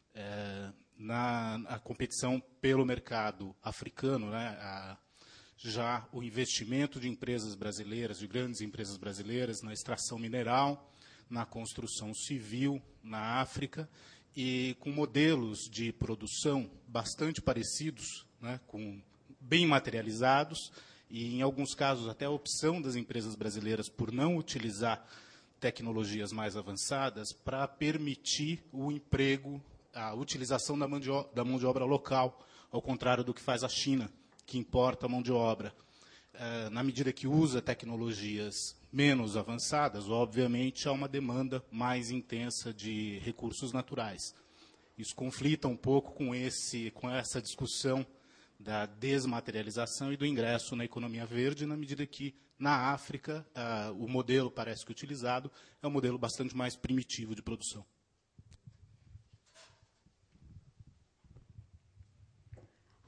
na competição pelo mercado africano, né? Já o investimento de empresas brasileiras, de grandes empresas brasileiras, na extração mineral, na construção civil, na África, e com modelos de produção bastante parecidos, né? Bem materializados, e, em alguns casos, até a opção das empresas brasileiras por não utilizar tecnologias mais avançadas para permitir o emprego, a utilização da mão de obra local, ao contrário do que faz a China, que importa a mão de obra. Na medida que usa tecnologias menos avançadas, obviamente, há uma demanda mais intensa de recursos naturais. Isso conflita um pouco com essa discussão da desmaterialização e do ingresso na economia verde, na medida que, na África, o modelo parece que utilizado é um modelo bastante mais primitivo de produção.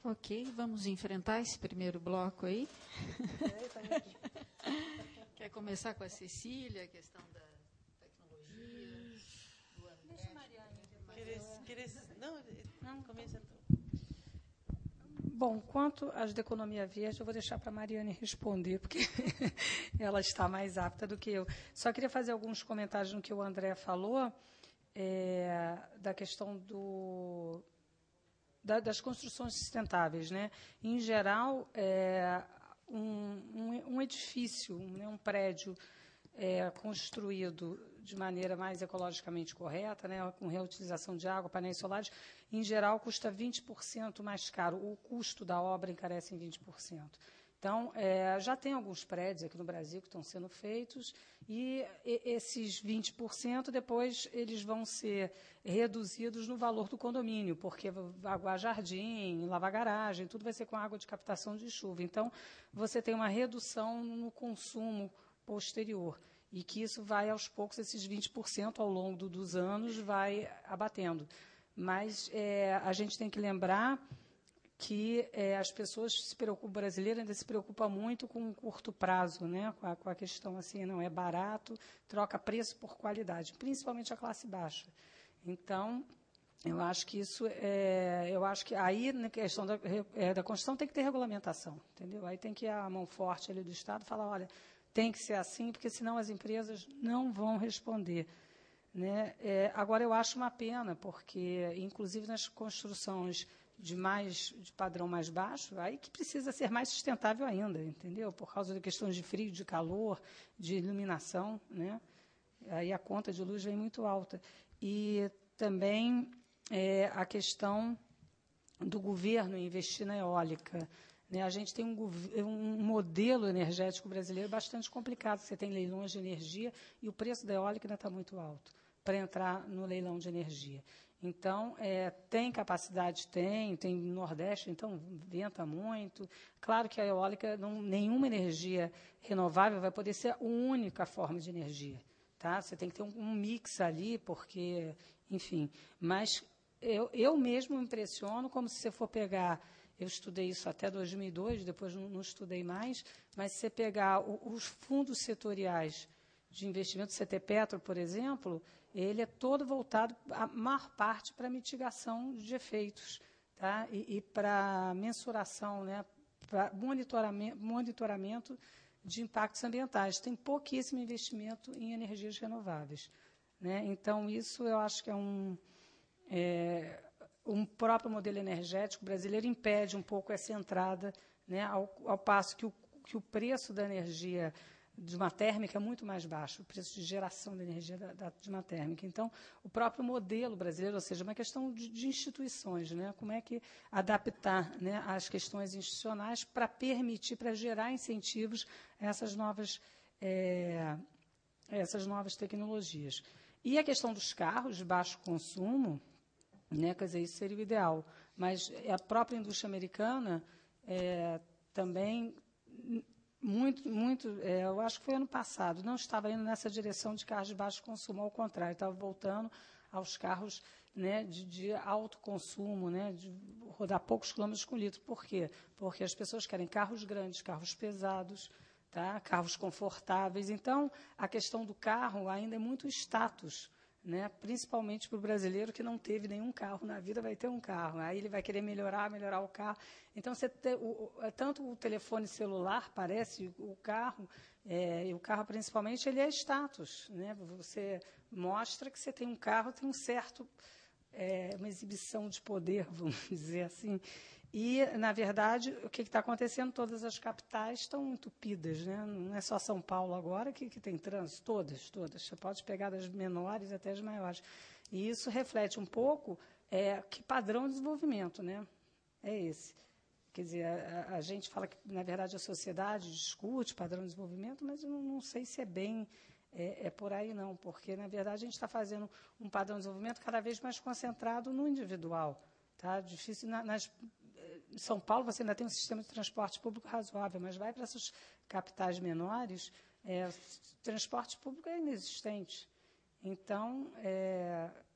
Ok, vamos enfrentar esse primeiro bloco aí. Quer começar com a Cecília, a questão da tecnologia, do André? Deixa a Mariane. Não, começa tu. Bom, quanto às de economia verde, eu vou deixar para a Mariane responder, porque ela está mais apta do que eu. Só queria fazer alguns comentários no que o André falou, da questão das construções sustentáveis, né? Em geral, um edifício, né, um prédio construído de maneira mais ecologicamente correta, né, com reutilização de água, painéis solares, em geral, custa 20% mais caro. O custo da obra encarece em 20%. Então, já tem alguns prédios aqui no Brasil que estão sendo feitos e esses 20% depois eles vão ser reduzidos no valor do condomínio, porque aguar jardim, lavar garagem, tudo vai ser com água de captação de chuva. Então, você tem uma redução no consumo posterior e que isso vai, aos poucos, esses 20% ao longo dos anos vai abatendo. Mas a gente tem que lembrar que as pessoas se preocupam, o brasileiro ainda se preocupa muito com o curto prazo, né? Com a questão assim, não é barato, troca preço por qualidade, principalmente a classe baixa. Então, eu acho que aí, na questão da construção, tem que ter regulamentação, entendeu? Aí tem que ir a mão forte ali do Estado falar, olha, tem que ser assim, porque senão as empresas não vão responder. Né? Agora, eu acho uma pena, porque, inclusive, nas construções de padrão mais baixo, aí que precisa ser mais sustentável ainda, entendeu? Por causa de questões de frio, de calor, de iluminação, né? Aí a conta de luz vem muito alta. E também a questão do governo investir na eólica. Né? A gente tem um modelo energético brasileiro bastante complicado. Você tem leilões de energia e o preço da eólica ainda está muito alto para entrar no leilão de energia. Então, tem capacidade? Tem no Nordeste, então venta muito. Claro que a eólica, nenhuma energia renovável vai poder ser a única forma de energia. Tá? Você tem que ter um mix ali, porque, enfim. Mas eu mesmo me impressiono, como se você for pegar, eu estudei isso até 2002, depois não estudei mais, mas se você pegar os fundos setoriais de investimento, o CT-Petro, por exemplo, ele é todo voltado, a maior parte, para mitigação de efeitos, tá? E para mensuração, né? Para monitoramento de impactos ambientais. Tem pouquíssimo investimento em energias renováveis. Né? Então, isso eu acho que um próprio modelo energético brasileiro impede um pouco essa entrada, né? Ao passo que o preço da energia de uma térmica é muito mais baixo, o preço de geração de energia de uma térmica. Então, o próprio modelo brasileiro, ou seja, uma questão de instituições, né? Como é que adaptar, né, as questões institucionais para permitir, para gerar incentivos a essas novas tecnologias. E a questão dos carros de baixo consumo, né, quer dizer, isso seria o ideal. Mas a própria indústria americana também... eu acho que foi ano passado, não estava indo nessa direção de carros de baixo consumo, ao contrário, estava voltando aos carros, né, de alto consumo, né, de rodar poucos quilômetros por litro. Por quê? Porque as pessoas querem carros grandes, carros pesados, tá? Carros confortáveis. Então, a questão do carro ainda é muito status, né? Principalmente para o brasileiro que não teve nenhum carro na vida, vai ter um carro. Aí ele vai querer melhorar o carro. Então, tanto o telefone celular parece o carro, e o carro principalmente, ele é status. Né? Você mostra que você tem um carro, tem um certo, uma exibição de poder, vamos dizer assim. E, na verdade, o que está acontecendo? Todas as capitais estão entupidas, né? Não é só São Paulo agora que tem trânsito, todas. Você pode pegar das menores até as maiores. E isso reflete um pouco que padrão de desenvolvimento, né? É esse. Quer dizer, a gente fala que, na verdade, a sociedade discute padrão de desenvolvimento, mas eu não sei se é bem... por aí não, porque, na verdade, a gente está fazendo um padrão de desenvolvimento cada vez mais concentrado no individual. Tá? Difícil em São Paulo você ainda tem um sistema de transporte público razoável, mas vai para essas capitais menores, o transporte público é inexistente. Então,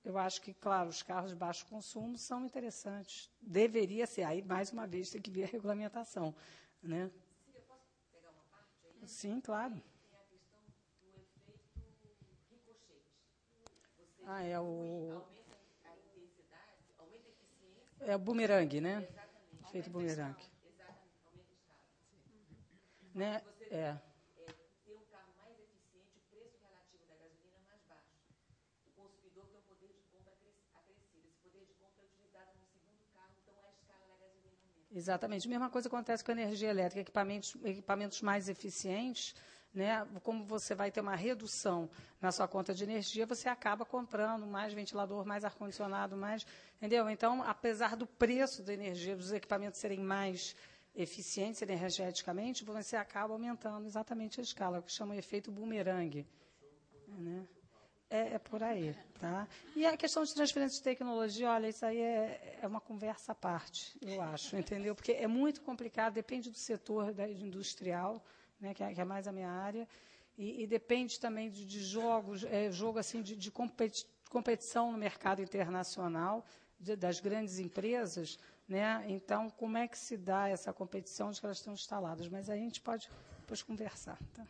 eu acho que, claro, os carros de baixo consumo são interessantes. Deveria ser. Aí, mais uma vez, tem que ver a regulamentação, né? Sim, eu posso pegar uma parte aí? Sim, claro. Tem a questão do efeito ricochete. Você É o... aumenta a intensidade, aumenta a eficiência. É o bumerangue, né? Exatamente. Efeito bumerangue. Exatamente, aumenta a escala. Né? É. Ter um carro mais eficiente, o preço relativo da gasolina é mais baixo. O consumidor tem um poder de compra acrescido. Esse poder de compra é utilizado no segundo carro, então a escala da gasolina aumenta. Exatamente. A mesma coisa acontece com a energia elétrica, equipamentos mais eficientes, né? Como você vai ter uma redução na sua conta de energia, você acaba comprando mais ventilador, mais ar-condicionado, mais... Entendeu? Então, apesar do preço da energia, dos equipamentos serem mais eficientes energeticamente, você acaba aumentando exatamente a escala, o que chama de efeito bumerangue. Né? É por aí. Tá? E a questão de transferência de tecnologia, olha, isso aí é uma conversa à parte, eu acho, entendeu? Porque é muito complicado, depende do setor industrial, né, que é mais a minha área, e depende também de jogos, jogo assim, de competição no mercado internacional, das grandes empresas, né? Então, como é que se dá essa competição de que elas estão instaladas? Mas aí a gente pode depois conversar. Tá?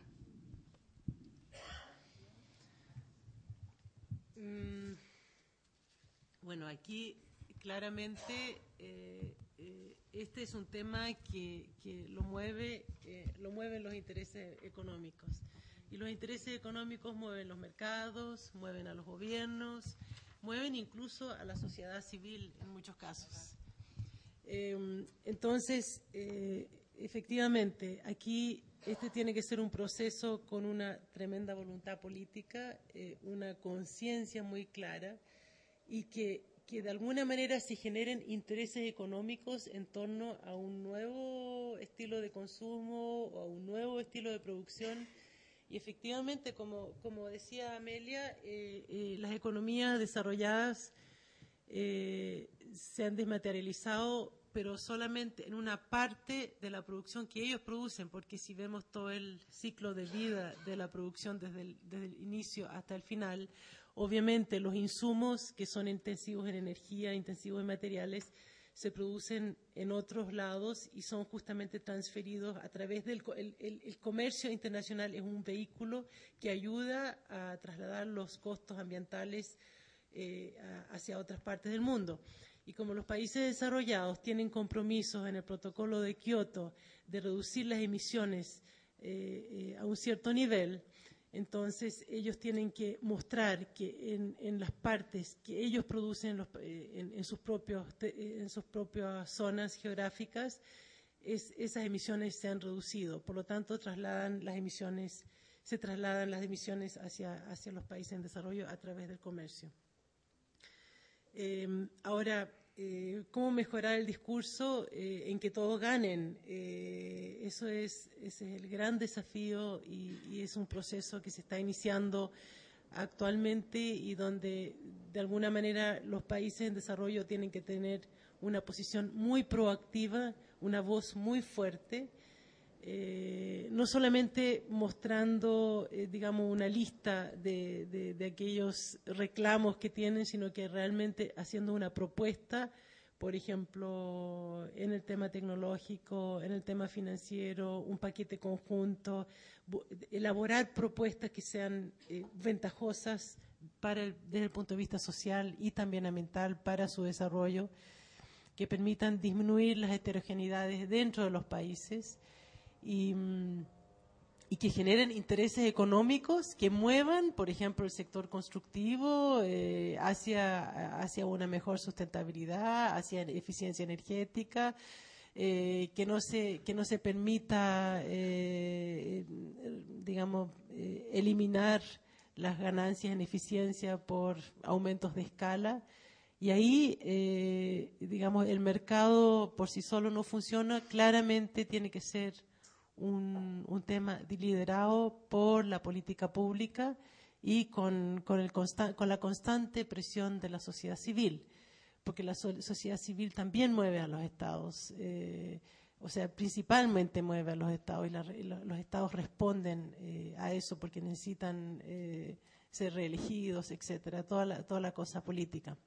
Bueno, aquí claramente este es un tema que lo mueven los intereses económicos. Y los intereses económicos mueven los mercados, mueven a los gobiernos, mueven incluso a la sociedad civil en muchos casos. Entonces, efectivamente, aquí este tiene que ser un proceso con una tremenda voluntad política, una conciencia muy clara y que de alguna manera se generen intereses económicos en torno a un nuevo estilo de consumo o a un nuevo estilo de producción. Y efectivamente, como decía Amelia, las economías desarrolladas se han desmaterializado, pero solamente en una parte de la producción que ellos producen, porque si vemos todo el ciclo de vida de la producción desde el inicio hasta el final, obviamente los insumos que son intensivos en energía, intensivos en materiales, se producen en otros lados y son justamente transferidos a través del el comercio internacional. Es un vehículo que ayuda a trasladar los costos ambientales hacia otras partes del mundo. Y como los países desarrollados tienen compromisos en el protocolo de Kioto de reducir las emisiones a un cierto nivel, entonces ellos tienen que mostrar que en las partes que ellos producen en sus propias zonas geográficas, esas emisiones se han reducido. Por lo tanto, se trasladan las emisiones hacia los países en desarrollo a través del comercio. Ahora, ¿cómo mejorar el discurso en que todos ganen? Ese es el gran desafío y es un proceso que se está iniciando actualmente y donde de alguna manera los países en desarrollo tienen que tener una posición muy proactiva, una voz muy fuerte, no solamente mostrando, digamos, una lista de aquellos reclamos que tienen, sino que realmente haciendo una propuesta, por ejemplo, en el tema tecnológico, en el tema financiero, un paquete conjunto, elaborar propuestas que sean ventajosas desde el punto de vista social y también ambiental para su desarrollo, que permitan disminuir las heterogeneidades dentro de los países y que generen intereses económicos que muevan, por ejemplo, el sector constructivo hacia una mejor sustentabilidad, hacia eficiencia energética, que no se permita, digamos, eliminar las ganancias en eficiencia por aumentos de escala. Y ahí, digamos, el mercado por sí solo no funciona, claramente tiene que ser un tema liderado por la política pública y con la constante presión de la sociedad civil, porque la sociedad civil también mueve a los estados, o sea, principalmente mueve a los estados y los estados responden a eso porque necesitan ser reelegidos, etcétera, toda la cosa política.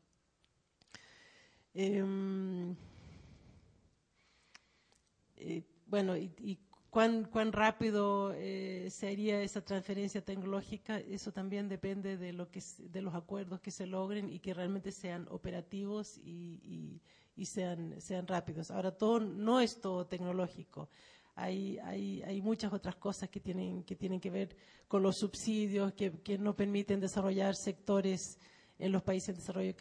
Bueno, y cuán rápido se haría esa transferencia tecnológica, eso también depende de los acuerdos que se logren y que realmente sean operativos y sean rápidos. Ahora, no es todo tecnológico. Hay muchas otras cosas que tienen que ver con los subsidios, que no permiten desarrollar sectores en los países en desarrollo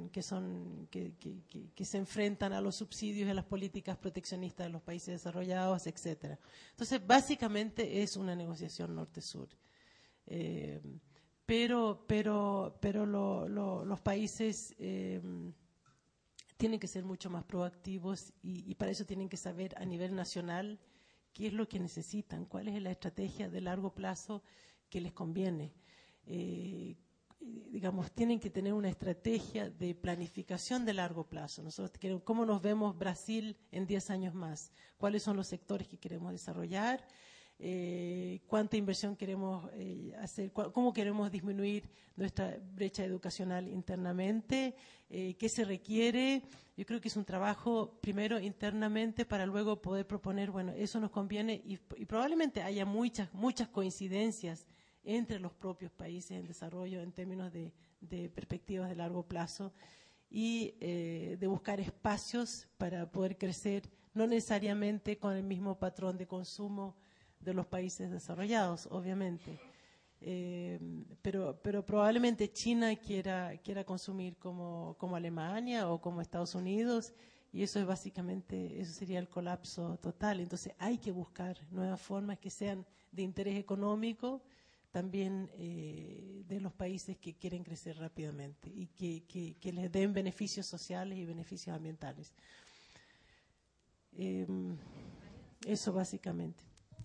que se enfrentan a los subsidios y a las políticas proteccionistas de los países desarrollados, etcétera. Entonces, básicamente es una negociación norte-sur. Pero los países tienen que ser mucho más proactivos y para eso tienen que saber a nivel nacional qué es lo que necesitan, cuál es la estrategia de largo plazo que les conviene. Digamos, tienen que tener una estrategia de planificación de largo plazo. Nosotros queremos, ¿cómo nos vemos Brasil en 10 años más? ¿Cuáles son los sectores que queremos desarrollar? ¿Cuánta inversión queremos hacer? ¿Cómo queremos disminuir nuestra brecha educacional internamente? ¿Qué se requiere? Yo creo que es un trabajo primero internamente para luego poder proponer, bueno, eso nos conviene y probablemente haya muchas coincidencias entre los propios países en desarrollo en términos de perspectivas de largo plazo y de buscar espacios para poder crecer, no necesariamente con el mismo patrón de consumo de los países desarrollados, obviamente. Pero probablemente China quiera consumir como Alemania o como Estados Unidos, y eso es básicamente, eso sería el colapso total. Entonces hay que buscar nuevas formas que sean de interés económico, también de los países que quieren crecer rápidamente y que les den beneficios sociales y beneficios ambientales. Eso básicamente.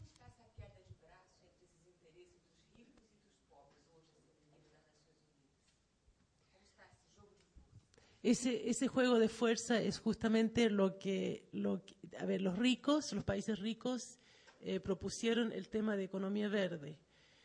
Ese juego de fuerza es justamente lo que a ver, los países ricos propusieron el tema de economía verde.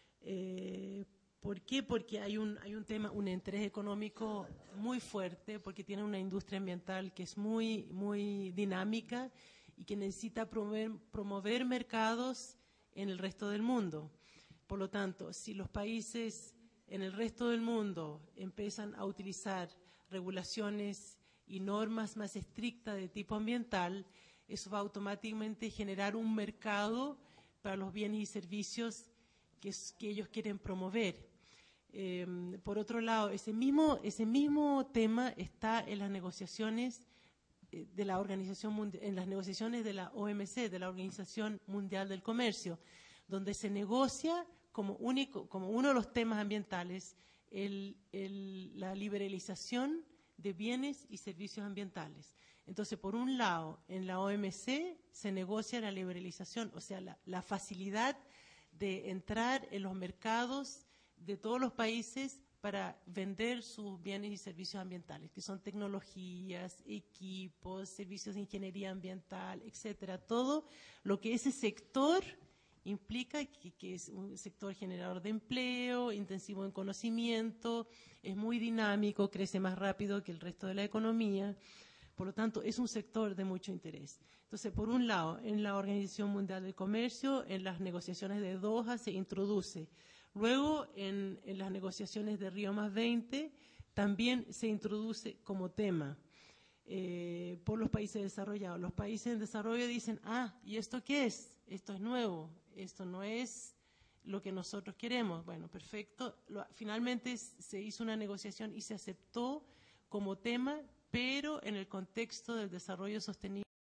¿Por qué? Porque hay un interés económico muy fuerte, porque tiene una industria ambiental que es muy dinámica y que necesita promover mercados en el resto del mundo. Por lo tanto, si los países en el resto del mundo empiezan a utilizar regulaciones y normas más estrictas de tipo ambiental, eso va automáticamente generar un mercado para los bienes y servicios que ellos quieren promover. Por otro lado, ese mismo tema está en las negociaciones de la en las negociaciones de la OMC, de la Organización Mundial del Comercio, donde se negocia como uno de los temas ambientales la liberalización de bienes y servicios ambientales. Entonces, por un lado, en la OMC se negocia la liberalización, o sea, la facilidad de entrar en los mercados de todos los países para vender sus bienes y servicios ambientales, que son tecnologías, equipos, servicios de ingeniería ambiental, etcétera. Todo lo que ese sector implica, que es un sector generador de empleo, intensivo en conocimiento, es muy dinámico, crece más rápido que el resto de la economía. Por lo tanto, es un sector de mucho interés. Entonces, por un lado, en la Organización Mundial del Comercio, en las negociaciones de Doha se introduce. Luego, en las negociaciones de Río+20, también se introduce como tema por los países desarrollados. Los países en desarrollo dicen, ¿y esto qué es? Esto es nuevo, esto no es lo que nosotros queremos. Bueno, perfecto. Finalmente se hizo una negociación y se aceptó como tema, pero en el contexto del desarrollo sostenible